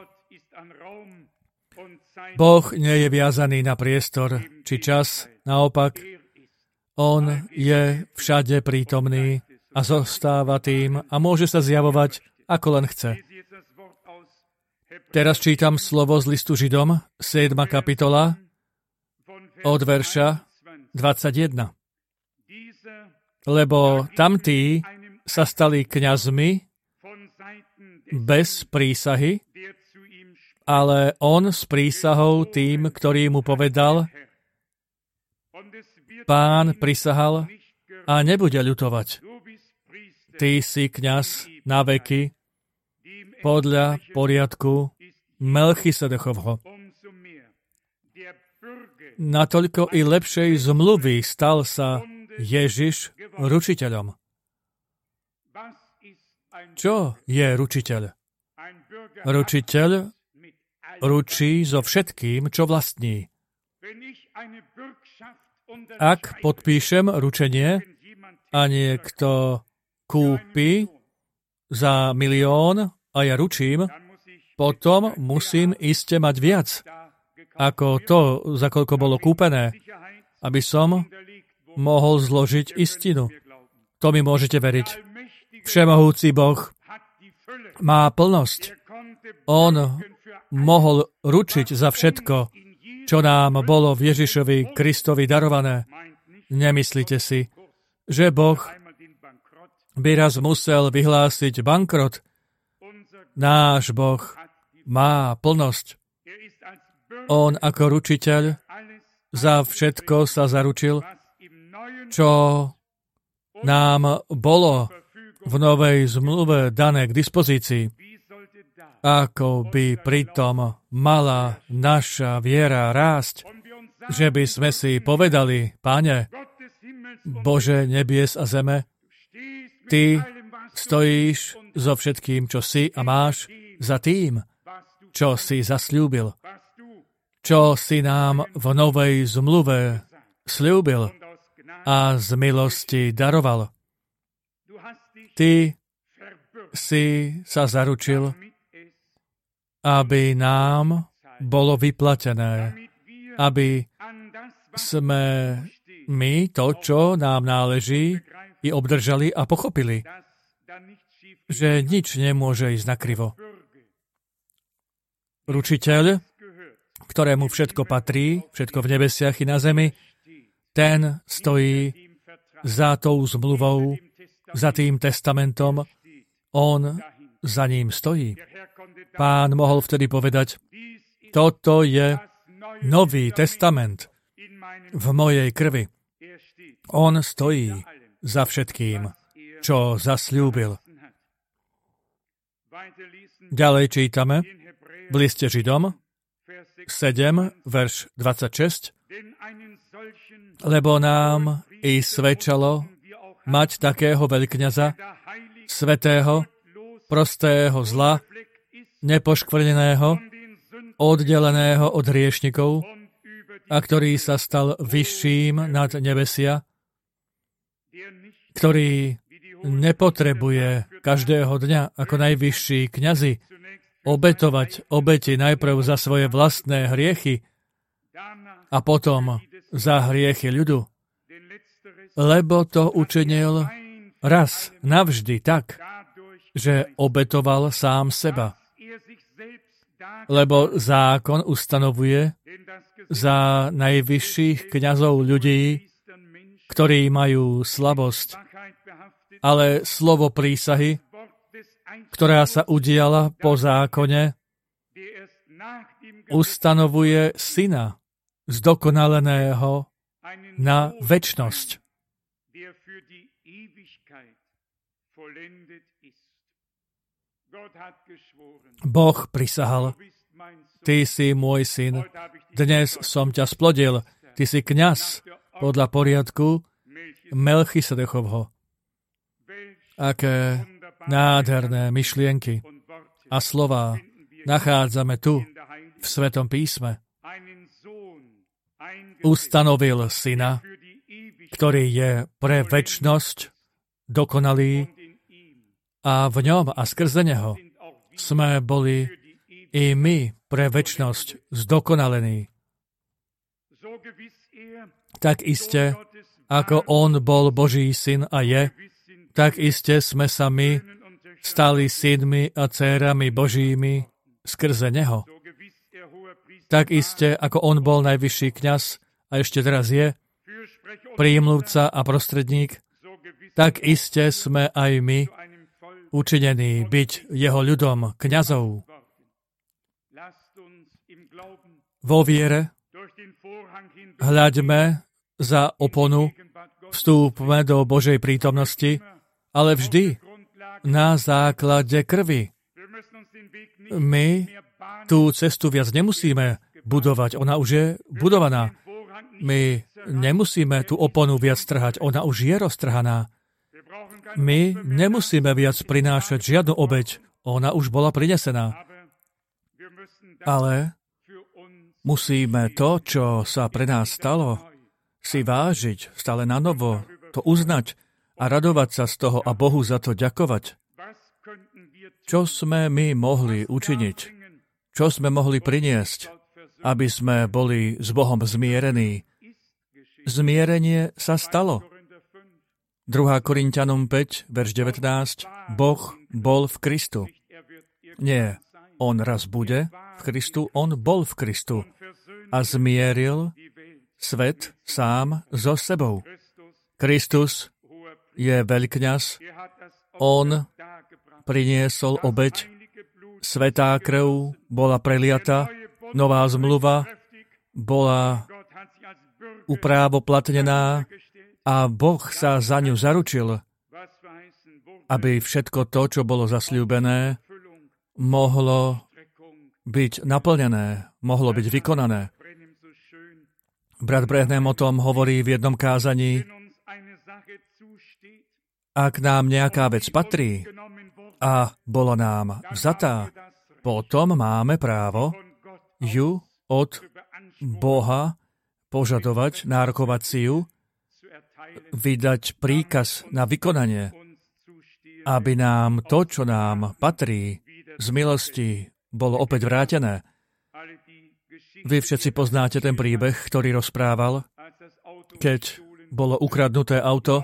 Boh nie je viazaný na priestor či čas, naopak, on je všade prítomný a zostáva tým a môže sa zjavovať, ako len chce. Teraz čítam slovo z listu Židom, 7. kapitola, od verša 21. Lebo tamtí sa stali kňazmi bez prísahy, ale on s prísahou tým, ktorý mu povedal, Pán prisahal a nebude ľutovať. Ty si kňaz na veky podľa poriadku Melchisedechovho. Natoľko i lepšej zmluvy stal sa Ježiš ručiteľom. Čo je ručiteľ? Ručiteľ ručí so všetkým, čo vlastní. Ak podpíšem ručenie a niekto kúpi za 1 000 000 a ja ručím, potom musím iste mať viac ako to, za koľko bolo kúpené, aby som mohol zložiť istinu. To mi môžete veriť. Všemohúci Boh má plnosť. On mohol ručiť za všetko, čo nám bolo v Ježišovi Kristovi darované. Nemyslíte si, že Boh by raz musel vyhlásiť bankrot? Náš Boh má plnosť. On ako ručiteľ za všetko sa zaručil, čo nám bolo v novej zmluve dané k dispozícii. Ako by pritom mala naša viera rásť, že by sme si povedali: Pane, Bože nebies a zeme, Ty stojíš so všetkým, čo si a máš, za tým, čo si zasľúbil, čo si nám v novej zmluve sľúbil a z milosti daroval. Ty si sa zaručil, aby nám bolo vyplatené, aby sme my to, čo nám náleží, i obdržali a pochopili, že nič nemôže ísť nakrivo. Ručiteľ, ktorému všetko patrí, všetko v nebesiach i na zemi, ten stojí za tou zmluvou, za tým testamentom, on za ním stojí. Pán mohol vtedy povedať: toto je nový testament v mojej krvi. On stojí za všetkým, čo zasľúbil. Ďalej čítame v liste Židom 7, verš 26. Lebo nám i svedčalo mať takého veľkňaza, svätého, prostého zla, nepoškvrneného, oddeleného od hriešnikov, a ktorý sa stal vyšším nad nebesia, ktorý nepotrebuje každého dňa ako najvyšší kňazi obetovať obeti najprv za svoje vlastné hriechy a potom za hriechy ľudu, lebo to učinil raz navždy tak, že obetoval sám seba. Lebo zákon ustanovuje za najvyšších kňazov ľudí, ktorí majú slabosť, ale slovo prísahy, ktorá sa udiala po zákone, ustanovuje syna zdokonaleného na večnosť. Boh prisahal: Ty si môj syn, dnes som ťa splodil, ty si kňaz podľa poriadku Melchisedechovho. Aké nádherné myšlienky a slová nachádzame tu v Svetom písme. Ustanovil syna, ktorý je pre večnosť dokonalý, a v ňom a skrze neho sme boli i my pre večnosť zdokonalení. Tak iste, ako on bol Boží syn a je, tak iste sme sa my stali synmi a dcérami Božími skrze neho. Tak iste, ako on bol najvyšší kňaz a ešte teraz je, prímluvca a prostredník, tak iste sme aj my učinení byť jeho ľudom kňazov. Vo viere hľaďme za oponu, vstúpme do Božej prítomnosti, ale vždy na základe krvi. My tú cestu viac nemusíme budovať, ona už je budovaná. My nemusíme tú oponu viac trhať, ona už je roztrhaná. My nemusíme viac prinášať žiadnu obeť, ona už bola prinesená. Ale musíme to, čo sa pre nás stalo, si vážiť stále na novo, to uznať a radovať sa z toho a Bohu za to ďakovať. Čo sme my mohli učiniť? Čo sme mohli priniesť, aby sme boli s Bohom zmierení? Zmierenie sa stalo. 2. Korinťanom 5, verš 19. Boh bol v Kristu. Nie, on raz bude v Kristu, on bol v Kristu a zmieril svet sám so sebou. Kristus je veľkňaz, on priniesol obeť, svätá krv bola preliata, nová zmluva bola uprávoplatnená a Boh sa za ňu zaručil, aby všetko to, čo bolo zasľúbené, mohlo byť naplnené, mohlo byť vykonané. Brat Branham o tom hovorí v jednom kázaní. Ak nám nejaká vec patrí a bola nám vzatá, potom máme právo ju od Boha požadovať, nárokovať si ju, vydať príkaz na vykonanie, aby nám to, čo nám patrí, z milosti bolo opäť vrátené. Vy všetci poznáte ten príbeh, ktorý rozprával, keď bolo ukradnuté auto.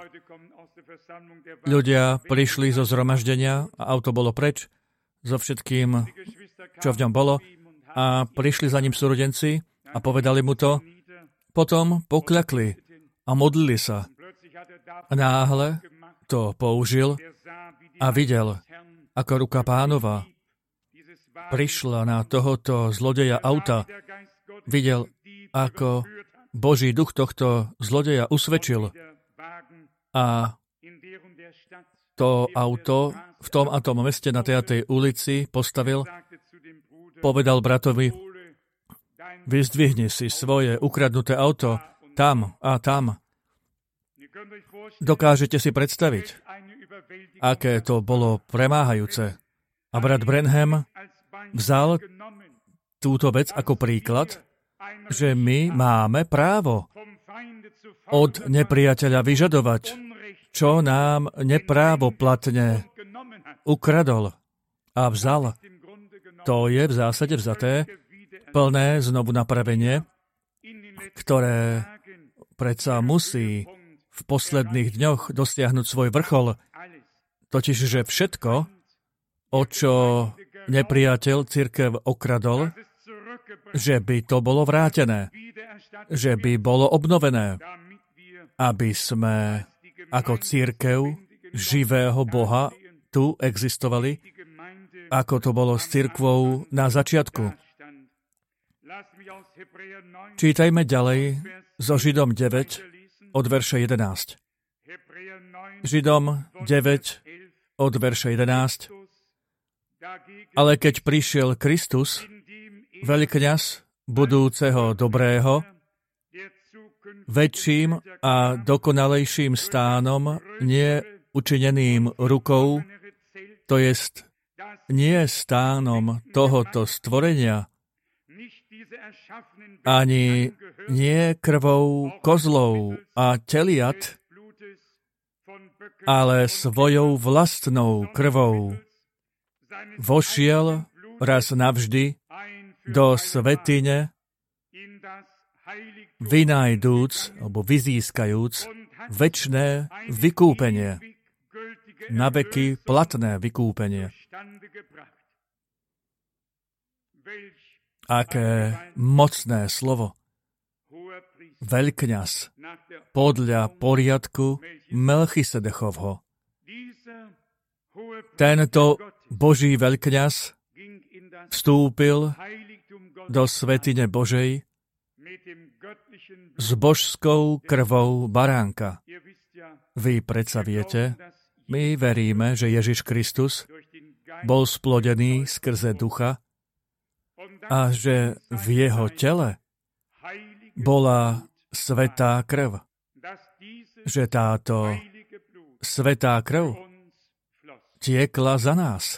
Ľudia prišli zo zhromaždenia a auto bolo preč so všetkým, čo v ňom bolo, a prišli za ním súrodenci a povedali mu to. Potom pokľakli a modlili sa. A náhle to použil a videl, ako ruka Pánova prišla na tohoto zlodeja auta. Videl, ako Boží duch tohto zlodeja usvedčil. A to auto v tom a tom meste na tej ulici postavil, povedal bratovi, vyzdvihni si svoje ukradnuté auto tam a tam. Dokážete si predstaviť, aké to bolo premáhajúce. A brat Branham vzal túto vec ako príklad, že my máme právo od nepriateľa vyžadovať, čo nám neprávoplatne ukradol a vzal. To je v zásade vzaté plné znovu napravenie, ktoré predsa musí v posledných dňoch dosiahnuť svoj vrchol. Totiž, že všetko, o čo nepriateľ cirkev okradol, že by to bolo vrátené, že by bolo obnovené, aby sme ako cirkev živého Boha tu existovali, ako to bolo s cirkvou na začiatku. Čítajme ďalej zo Židom 9 od verša 11. Židom 9 od verša 11. Ale keď prišiel Kristus, veľkňaz budúceho dobrého, väčším a dokonalejším stánom, nie učineným rukou, to jest nie stánom tohoto stvorenia, ani nie krvou kozlov a teliat, ale svojou vlastnou krvou vošiel raz navždy do svätyne, vynajdúc, alebo vyzískajúc večné vykúpenie, na veky platné vykúpenie. Aké mocné slovo. Veľkňaz podľa poriadku Melchisedechovho. Tento Boží veľkňaz vstúpil do svätyne Božej s božskou krvou baránka. Vy predsa viete, my veríme, že Ježiš Kristus bol splodený skrze ducha a že v jeho tele bola svätá krv. Že táto svätá krv tiekla za nás.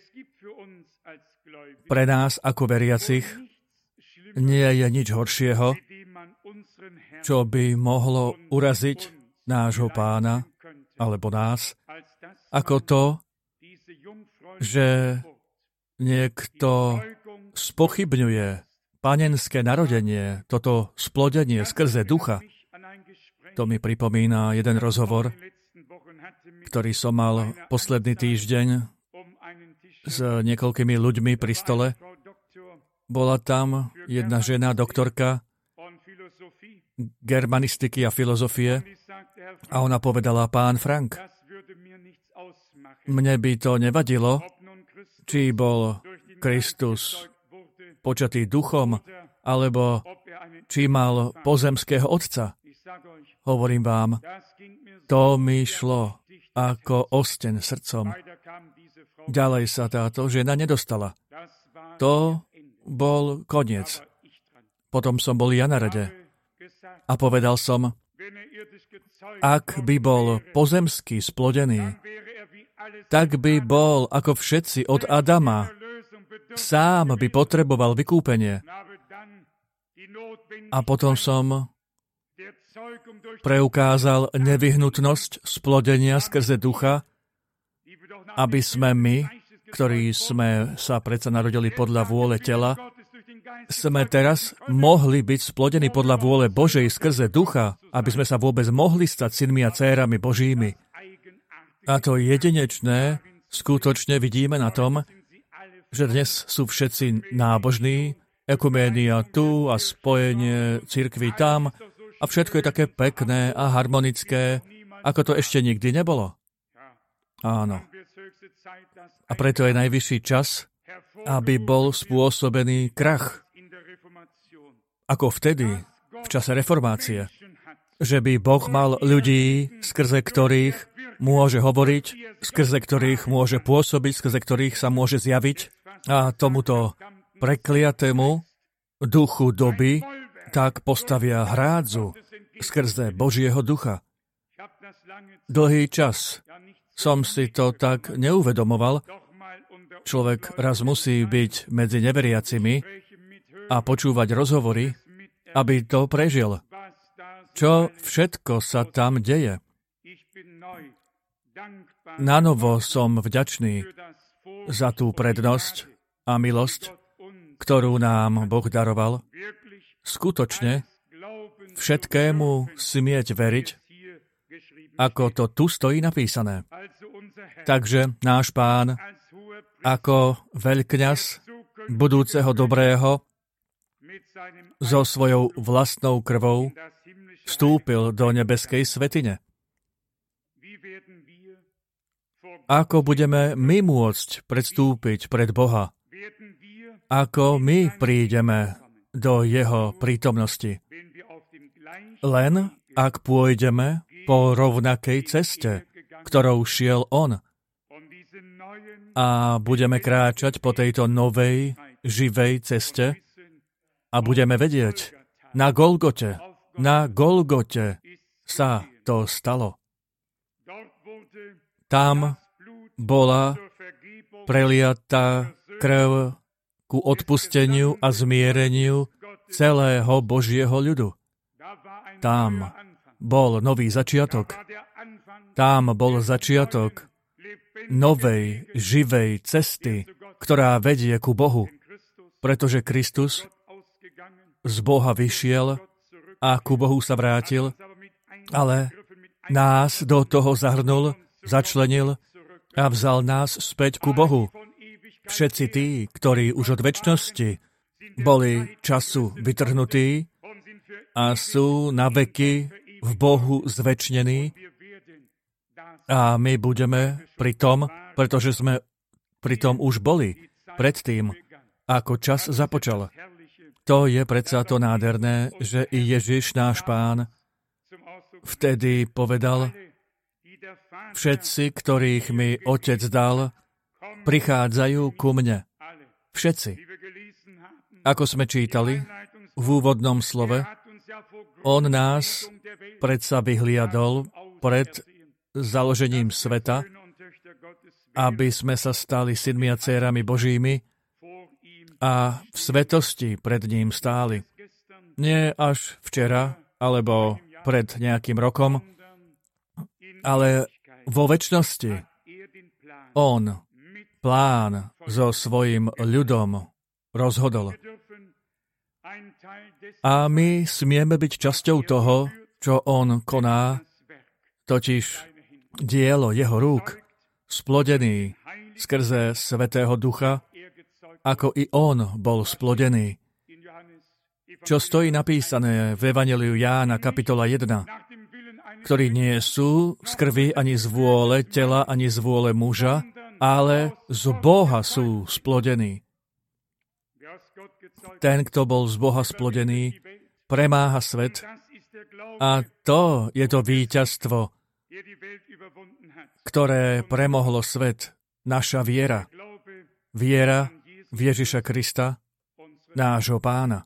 Pre nás ako veriacich nie je nič horšieho, čo by mohlo uraziť nášho Pána alebo nás, ako to, že niekto spochybňuje panenské narodenie, toto splodenie skrze ducha. To mi pripomína jeden rozhovor, ktorý som mal posledný týždeň s niekoľkými ľuďmi pri stole. Bola tam jedna žena, doktorka germanistiky a filozofie, a ona povedala: pán Frank, mne by to nevadilo, či bol Kristus počatý duchom, alebo či mal pozemského otca. Hovorím vám, to mi šlo ako osteň srdcom. Ďalej sa táto žena nedostala. To bol koniec. Potom som bol ja na rade a povedal som, ak by bol pozemský splodený, tak by bol ako všetci od Adama. Sám by potreboval vykúpenie. A potom som preukázal nevyhnutnosť splodenia skrze ducha, aby sme my, ktorí sme sa predsa narodili podľa vôle tela, sme teraz mohli byť splodení podľa vôle Božej skrze ducha, aby sme sa vôbec mohli stať synmi a dcérami Božími. A to jedinečné skutočne vidíme na tom, že dnes sú všetci nábožní, ekuménia tu a spojenie cirkví tam a všetko je také pekné a harmonické, ako to ešte nikdy nebolo. Áno. A preto je najvyšší čas, aby bol spôsobený krach. Ako vtedy, v čase reformácie. Že by Boh mal ľudí, skrze ktorých môže hovoriť, skrze ktorých môže pôsobiť, skrze ktorých sa môže zjaviť. A tomuto prekliatému duchu doby tak postavia hrádzu skrze Božieho ducha. Dlhý čas som si to tak neuvedomoval. Človek raz musí byť medzi neveriacimi a počúvať rozhovory, aby to prežil. Čo všetko sa tam deje? Nanovo som vďačný za tú prednosť a milosť, ktorú nám Boh daroval. Skutočne všetkému smieť veriť, ako to tu stojí napísané. Takže náš Pán ako veľkňaz budúceho dobrého so svojou vlastnou krvou vstúpil do nebeskej svätyne. Ako budeme my môcť predstúpiť pred Boha? Ako my prídeme do Jeho prítomnosti? Len ak pôjdeme po rovnakej ceste, ktorou šiel On, a budeme kráčať po tejto novej, živej ceste a budeme vedieť, na Golgote sa to stalo. Tam bola preliatá krv ku odpusteniu a zmiereniu celého Božieho ľudu. Tam bol nový začiatok. Tam bol začiatok novej, živej cesty, ktorá vedie ku Bohu, pretože Kristus z Boha vyšiel a ku Bohu sa vrátil, ale nás do toho zahrnul, začlenil a vzal nás späť ku Bohu. Všetci tí, ktorí už od večnosti boli času vytrhnutí a sú na veky v Bohu zvečnení, a my budeme pri tom, pretože sme pri tom už boli predtým, ako čas započal. To je predsa to nádherné, že i Ježiš, náš Pán, vtedy povedal, všetci, ktorých mi Otec dal, prichádzajú ku mne. Všetci. Ako sme čítali v úvodnom slove, on nás predsa vyhliadol pred založením sveta, aby sme sa stali synmi a dcérami Božími a v svetosti pred ním stáli. Nie až včera, alebo pred nejakým rokom, ale vo večnosti on plán so svojím ľudom rozhodol. A my smieme byť časťou toho, čo on koná, totiž dielo jeho rúk, splodený skrze Svätého Ducha, ako i on bol splodený. Čo stojí napísané v Evanjeliu Jána, kapitola 1, ktorí nie sú z krvi ani z vôle tela, ani z vôle muža, ale z Boha sú splodení. Ten, kto bol z Boha splodený, premáha svet a to je to víťazstvo, ktoré premohlo svet, naša viera. Viera v Ježiša Krista, nášho Pána.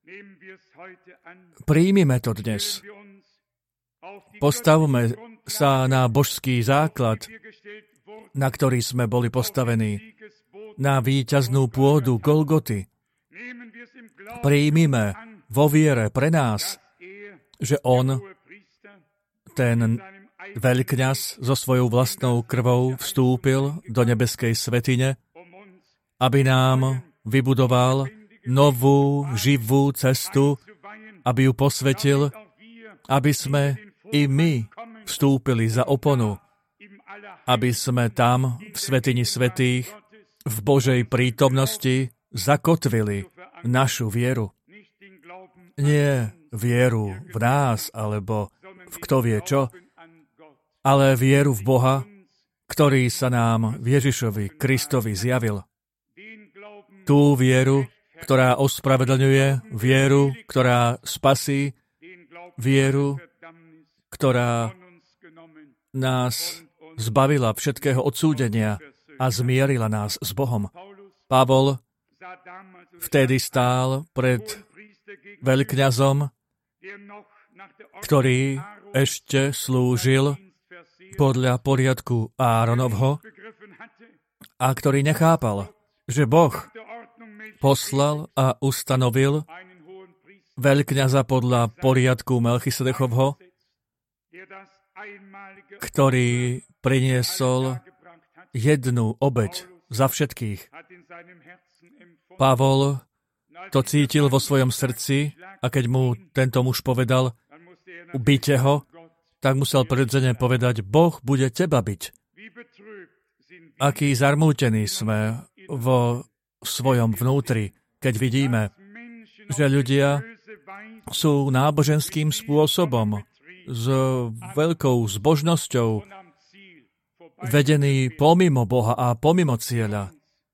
Príjmime to dnes. Postavme sa na božský základ, na ktorý sme boli postavení, na víťaznú pôdu Golgoty. Príjmime vo viere pre nás, že on, ten veľkňaz so svojou vlastnou krvou vstúpil do nebeskej svätyne, aby nám vybudoval novú, živú cestu, aby ju posvetil, aby sme i my vstúpili za oponu, aby sme tam v svätyni svätých v Božej prítomnosti zakotvili našu vieru. Nie vieru v nás, alebo v kto vie čo, ale vieru v Boha, ktorý sa nám v Ježišovi Kristovi zjavil. Tú vieru, ktorá ospravedlňuje, vieru, ktorá spasí, vieru, ktorá nás zbavila všetkého odsúdenia a zmierila nás s Bohom. Pavol vtedy stál pred veľkňazom, ktorý ešte slúžil podľa poriadku Áronovho a ktorý nechápal, že Boh poslal a ustanovil veľkňaza podľa poriadku Melchisedechovho, ktorý priniesol jednu obeť za všetkých. Pavol to cítil vo svojom srdci a keď mu tento muž povedal, ubite ho, tak musel prirodzene povedať, Boh bude teba biť. Aký zarmútení sme vo svojom vnútri, keď vidíme, že ľudia sú náboženským spôsobom, s veľkou zbožnosťou, vedení pomimo Boha a pomimo cieľa.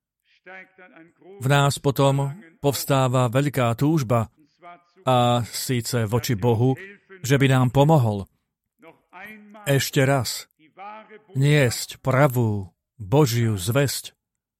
V nás potom povstáva veľká túžba, a síce voči Bohu, že by nám pomohol ešte raz niesť pravú Božiu zvesť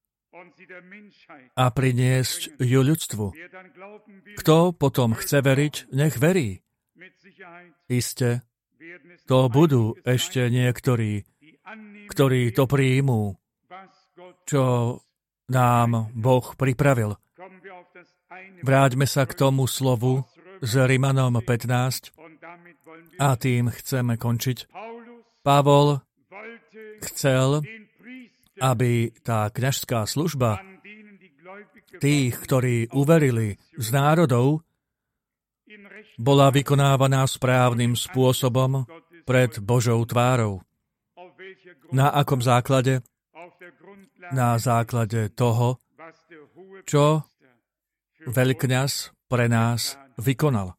a priniesť ju ľudstvu. Kto potom chce veriť, nech verí. Iste, to budú ešte niektorí, ktorí to príjmú, čo nám Boh pripravil. Vráťme sa k tomu slovu z Rimanom 15 a tým chceme končiť. Pavol chcel, aby tá kňažská služba tých, ktorí uverili z národov, bola vykonávaná správnym spôsobom pred Božou tvárou. Na akom základe? Na základe toho, čo veľkňaz pre nás vykonal.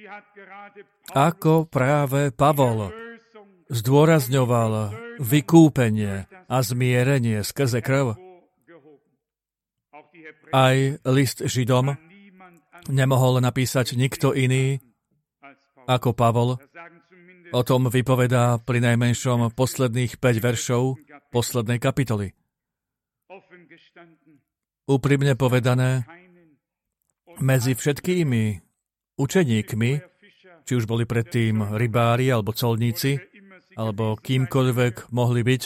Ako práve Pavol zdôrazňoval vykúpenie a zmierenie skrze krv. Aj list Židom nemohol napísať nikto iný ako Pavol. O tom vypovedá pri najmenšom posledných 5 veršov poslednej kapitoly. Úprimne povedané, medzi všetkými učeníkmi, či už boli predtým rybári alebo colníci, alebo kýmkoľvek mohli byť,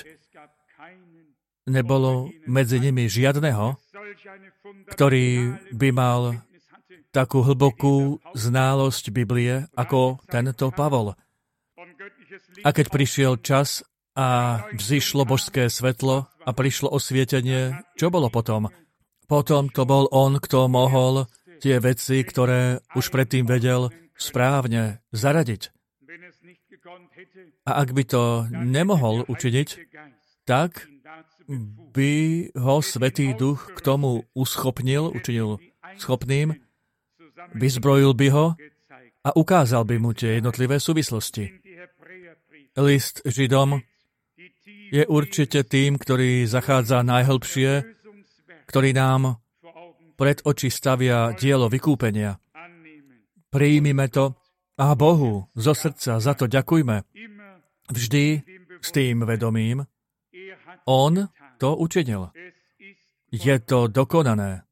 nebolo medzi nimi žiadneho, ktorý by mal takú hlbokú znalosť Biblie ako tento Pavol. A keď prišiel čas a vzišlo božské svetlo a prišlo osvietenie, čo bolo potom? Potom to bol on, kto mohol tie veci, ktoré už predtým vedel, správne zaradiť. A ak by to nemohol učiniť, tak by ho Svätý Duch k tomu učinil schopným, vyzbrojil by ho a ukázal by mu tie jednotlivé súvislosti. List Židom je určite tým, ktorý zachádza najhlbšie, ktorý nám pred oči stavia dielo vykúpenia. Prijímime to a Bohu zo srdca za to ďakujme. Vždy s tým vedomím, on to učinil. Je to dokonané.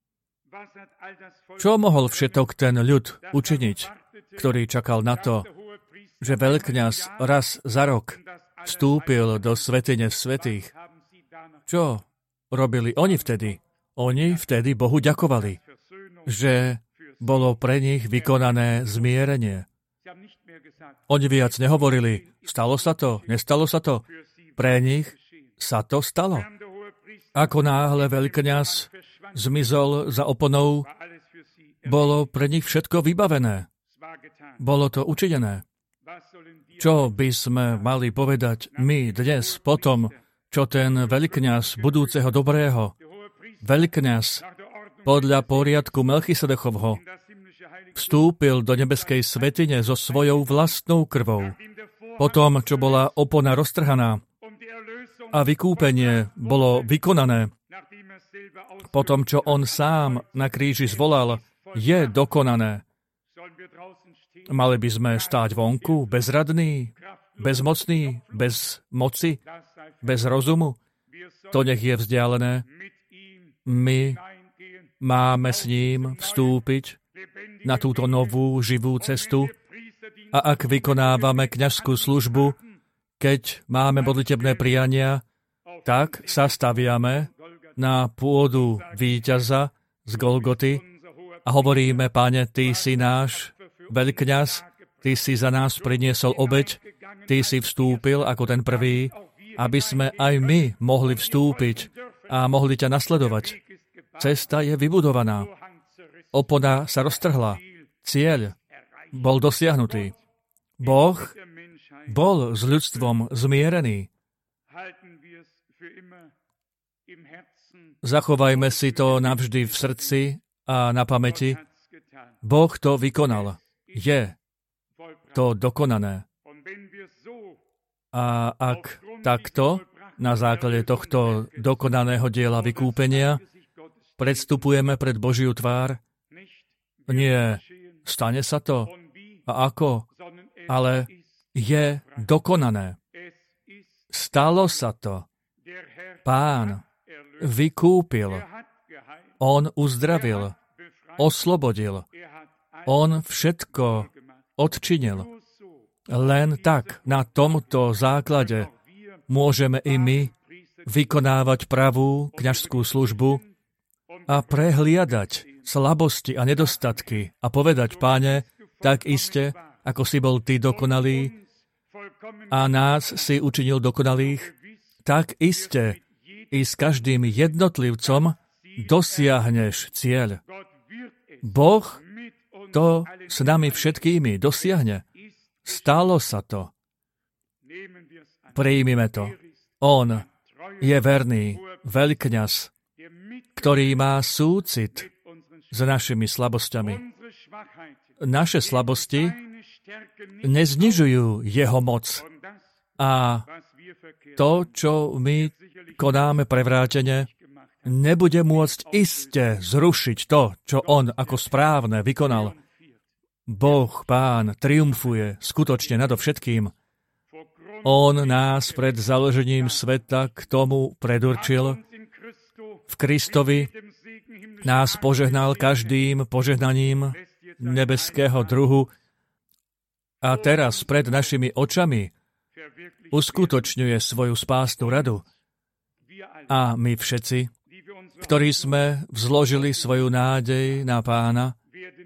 Čo mohol všetok ten ľud učiniť, ktorý čakal na to, že veľkňaz raz za rok vstúpil do svätyne svätých? Čo robili oni vtedy? Oni vtedy Bohu ďakovali, že bolo pre nich vykonané zmierenie. Oni viac nehovorili, stalo sa to, nestalo sa to. Pre nich sa to stalo. Ako náhle veľkňaz zmizol za oponou, bolo pre nich všetko vybavené. Bolo to učinené. Čo by sme mali povedať my dnes po tom, čo ten veľkňaz budúceho dobrého, veľkňaz podľa poriadku Melchisedechovho, vstúpil do nebeskej svätyne so svojou vlastnou krvou. Potom, čo bola opona roztrhaná a vykúpenie bolo vykonané, potom, čo on sám na kríži zvolal, je dokonané. Mali by sme stáť vonku, bezradní, bezmocní, bez moci, bez rozumu. To nech je vzdialené. My máme s ním vstúpiť na túto novú, živú cestu a ak vykonávame kňazskú službu, keď máme modlitebné priania, tak sa staviame na pôdu víťaza z Golgoty a hovoríme, Páne, Ty si náš veľkňaz, Ty si za nás priniesol obeť, Ty si vstúpil ako ten prvý, aby sme aj my mohli vstúpiť a mohli ťa nasledovať. Cesta je vybudovaná. Opona sa roztrhla. Cieľ bol dosiahnutý. Boh bol s ľudstvom zmierený. Zachovajme si to navždy v srdci a na pamäti. Boh to vykonal. Je to dokonané. A ak takto, na základe tohto dokonaného diela vykúpenia, predstupujeme pred Božiu tvár, nie stane sa to a ako, ale je dokonané. Stalo sa to. Pán vykúpil. On uzdravil. Oslobodil. On všetko odčinil. Len tak, na tomto základe, môžeme i my vykonávať pravú kňazskú službu a prehliadať slabosti a nedostatky a povedať, Páne, tak iste, ako si bol Ty dokonalý a nás si učinil dokonalých, tak iste i s každým jednotlivcom dosiahneš cieľ. Boh to s nami všetkými dosiahne. Stalo sa to. Prijmime to. On je verný veľkňaz, ktorý má súcit s našimi slabosťami. Naše slabosti neznižujú jeho moc. A to, čo my konáme prevrátene, nebude môcť iste zrušiť to, čo on ako správne vykonal. Boh, Pán, triumfuje skutočne nadovšetkým. On nás pred založením sveta k tomu predurčil. V Kristovi nás požehnal každým požehnaním nebeského druhu a teraz pred našimi očami uskutočňuje svoju spásnu radu. A my všetci, ktorí sme vzložili svoju nádej na Pána,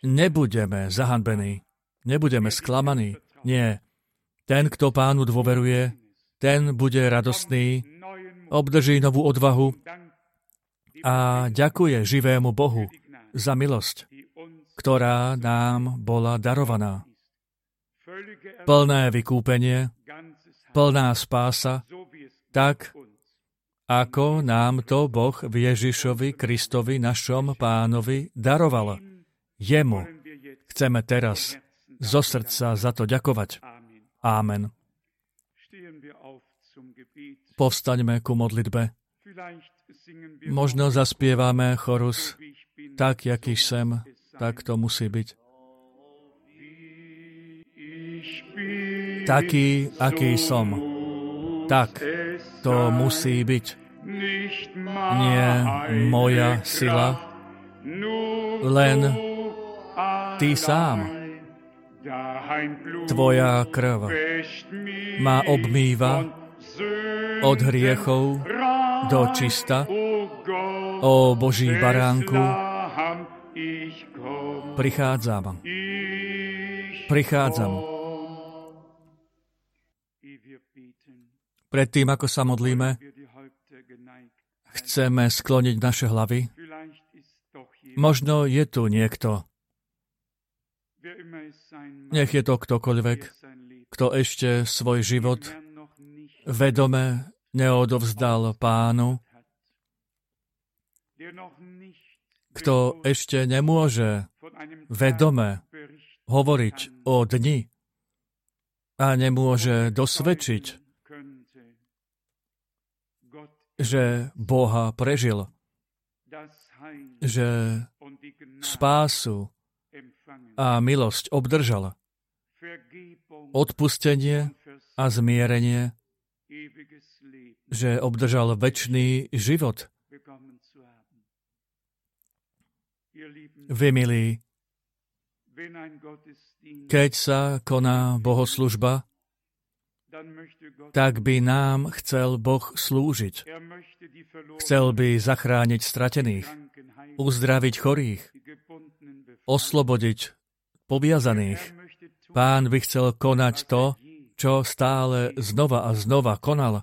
nebudeme zahanbení, nebudeme sklamaní. Nie. Ten, kto Pánu dôveruje, ten bude radostný, obdrží novú odvahu a ďakuje živému Bohu za milosť, ktorá nám bola darovaná. Plné vykúpenie, plná spása, tak ako nám to Boh v Ježišovi Kristovi, našom Pánovi, daroval. Jemu chceme teraz zo srdca za to ďakovať. Ámen. Povstaňme ku modlitbe. Možno zaspievame chorus tak, jaký sem, tak to musí byť. Taký, aký som. Tak to musí byť. Nie moja sila, len Ty sám. Tvoja krv ma obmýva od hriechov do čista. O Boží baránku, prichádzam. Predtým, ako sa modlíme, chceme skloniť naše hlavy. Možno je tu niekto. Nech je to ktokoľvek, kto ešte svoj život vedome neodovzdal Pánu, kto ešte nemôže vedome hovoriť o dni a nemôže dosvedčiť, že Boha prežil, že spásu a milosť obdržal, odpustenie a zmierenie, že obdržal večný život. Vy, milí, keď sa koná bohoslužba, tak by nám chcel Boh slúžiť. Chcel by zachrániť stratených, uzdraviť chorých, oslobodiť poviazaných. Pán by chcel konať to, čo stále znova a znova konal.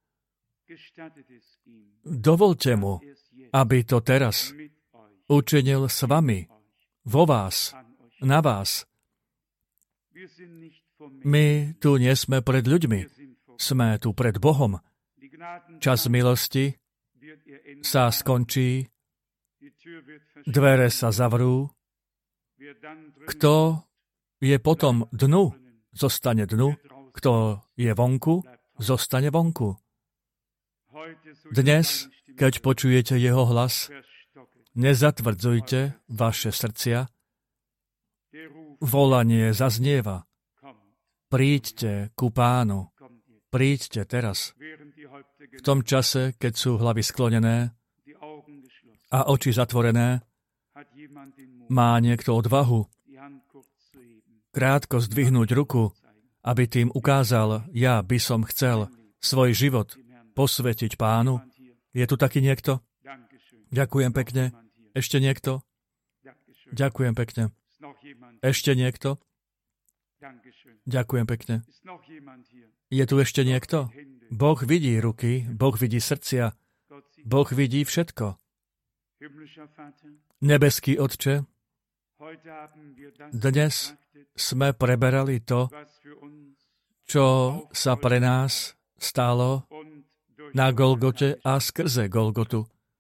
Dovolte mu, aby to teraz učinil s vami, vo vás, na vás. My tu nie sme pred ľuďmi, sme tu pred Bohom. Čas milosti sa skončí, dvere sa zavrú. Kto je potom dnu, zostane dnu. Kto je vonku, zostane vonku. Dnes, keď počujete jeho hlas, nezatvrdzujte vaše srdcia. Volanie zaznieva. Príďte ku Pánu. Príďte teraz. V tom čase, keď sú hlavy sklonené a oči zatvorené, má niekto odvahu krátko zdvihnúť ruku, aby tým ukázal, ja by som chcel svoj život posvetiť Pánu. Je tu taký niekto? Ďakujem pekne. Ešte niekto? Ďakujem pekne. Ešte niekto? Ďakujem pekne. Je tu ešte niekto? Boh vidí ruky, Boh vidí srdcia, Boh vidí všetko. Nebeský Otče, dnes sme preberali to, čo sa pre nás stalo na Golgote a skrze Golgotu.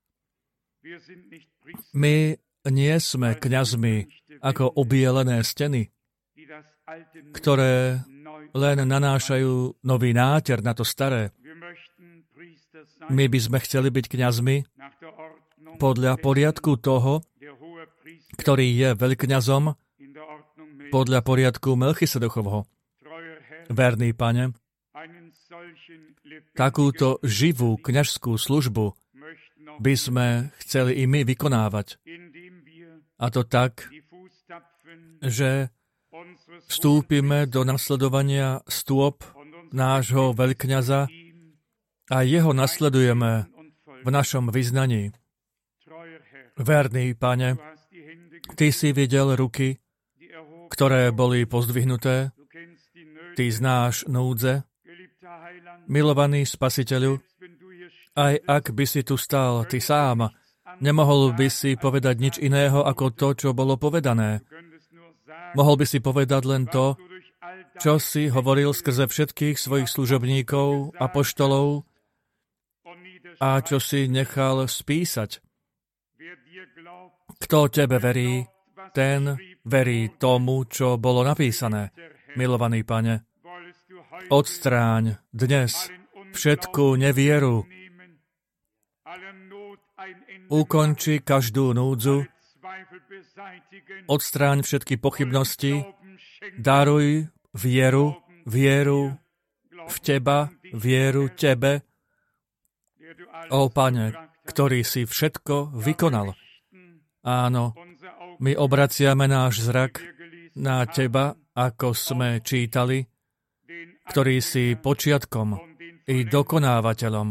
My nie sme kňazmi ako obielené steny, ktoré len nanášajú nový náter na to staré. My by sme chceli byť kňazmi podľa poriadku toho, ktorý je veľkňazom, podľa poriadku Melchisedechovho. Verný Pane, takúto živú kňažskú službu by sme chceli i my vykonávať. A to tak, že vstúpime do nasledovania stôp nášho veľkňaza a jeho nasledujeme v našom vyznaní. Verný Pane, Ty si videl ruky, ktoré boli pozdvihnuté. Ty znáš núdze. Milovaný Spasiteľu, aj ak by si tu stál ty sám, nemohol by si povedať nič iného ako to, čo bolo povedané. Mohol by si povedať len to, čo si hovoril skrze všetkých svojich služobníkov, apoštolov a čo si nechal spísať. Kto tebe verí, ten verí tomu, čo bolo napísané. Milovaný Pane, odstráň dnes všetku nevieru. Ukonči každú núdzu, odstráň všetky pochybnosti, daruj vieru v Teba, vieru Tebe, ó Pane, ktorý si všetko vykonal. Áno, my obraciame náš zrak na Teba, ako sme čítali, ktorý si počiatkom i dokonávateľom.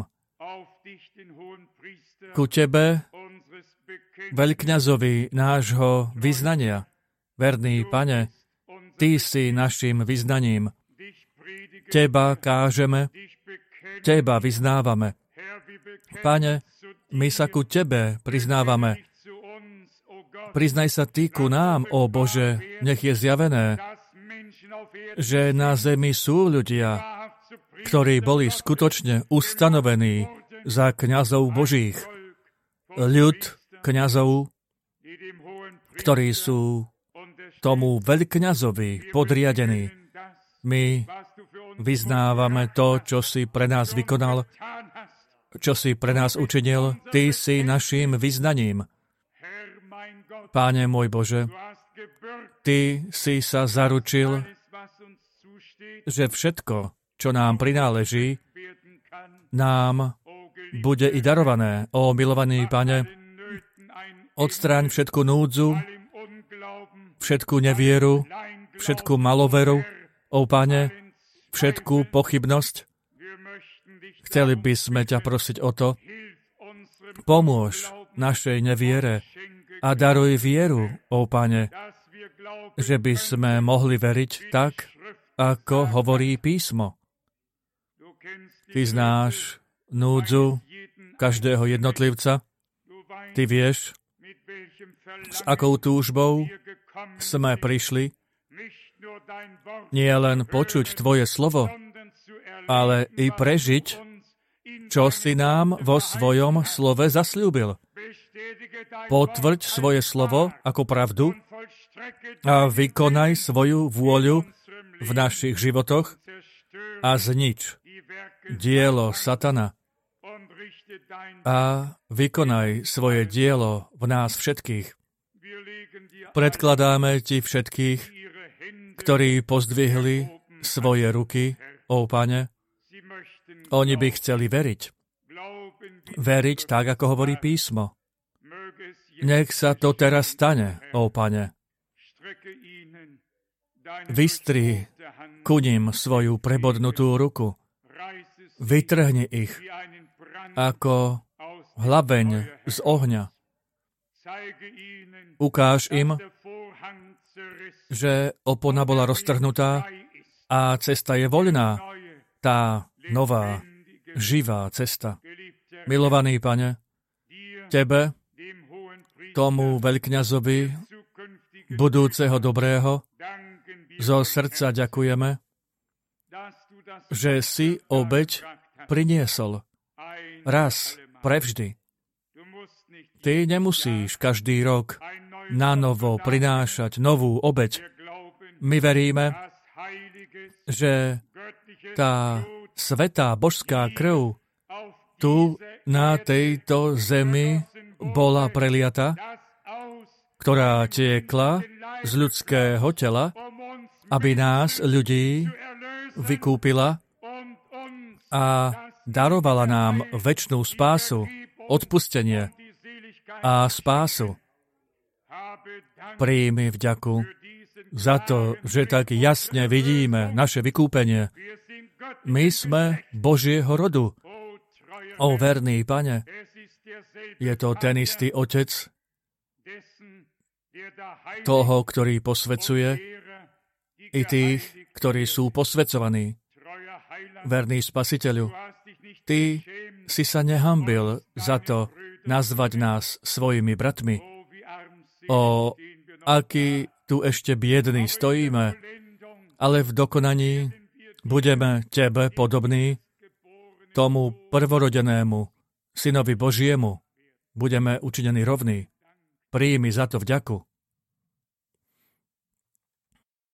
Ku Tebe, veľkňazovi nášho vyznania, verný Pane, Ty si našim vyznaním. Teba kážeme, Teba vyznávame. Pane, my sa ku Tebe priznávame. Priznaj sa Ty ku nám, ó Bože, nech je zjavené, že na zemi sú ľudia, ktorí boli skutočne ustanovení za kňazov Božích. Ľud kňazov, ktorí sú tomu veľkňazovi podriadení. My vyznávame to, čo si pre nás vykonal, čo si pre nás učinil. Ty si našim vyznaním. Páne môj Bože, Ty si sa zaručil, že všetko, čo nám prináleží, nám bude i darované. Ó milovaný Pane, odstráň všetku núdzu, všetku nevieru, všetku maloveru, ó Pane, všetku pochybnosť. Chceli by sme ťa prosiť o to, pomôž našej neviere a daruj vieru, ó Pane, že by sme mohli veriť tak, ako hovorí písmo. Ty znáš núdzu každého jednotlivca. Ty vieš, s akou túžbou sme prišli nie len počuť Tvoje slovo, ale i prežiť, čo si nám vo svojom slove zasľúbil. Potvrď svoje slovo ako pravdu a vykonaj svoju vôľu v našich životoch a znič dielo satana a vykonaj svoje dielo v nás všetkých. Predkladáme Ti všetkých, ktorí pozdvihli svoje ruky, ó Pane. Oni by chceli veriť. Veriť tak, ako hovorí písmo. Nech sa to teraz stane, ó Pane. Vystri ku nim svoju prebodnutú ruku. Vytrhni ich ako hlaveň z ohňa. Ukáž im, že opona bola roztrhnutá a cesta je voľná. Tá nová, živá cesta. Milovaný Pane, Tebe, tomu veľkňazovi budúceho dobrého, zo srdca ďakujeme, že si obeť priniesol raz prevždy. Ty nemusíš každý rok nanovo prinášať novú obeť. My veríme, že tá svätá božská krv tu na tejto zemi bola preliata, ktorá tiekla z ľudského tela, aby nás, ľudí, vykúpila a darovala nám večnú spásu, odpustenie a spásu. Príjmi vďaku za to, že tak jasne vidíme naše vykúpenie. My sme Božieho rodu. Ó verný Pane, je to ten istý Otec, toho, ktorý posvecuje, i tých, ktorí sú posvecovaní. Verný Spasiteľu, Ty si sa nehanbil za to nazvať nás svojimi bratmi. O, aký tu ešte biední stojíme, ale v dokonaní budeme Tebe podobní, tomu prvorodenému, Synovi Božiemu. Budeme učinení rovní. Príjmi za to vďaku.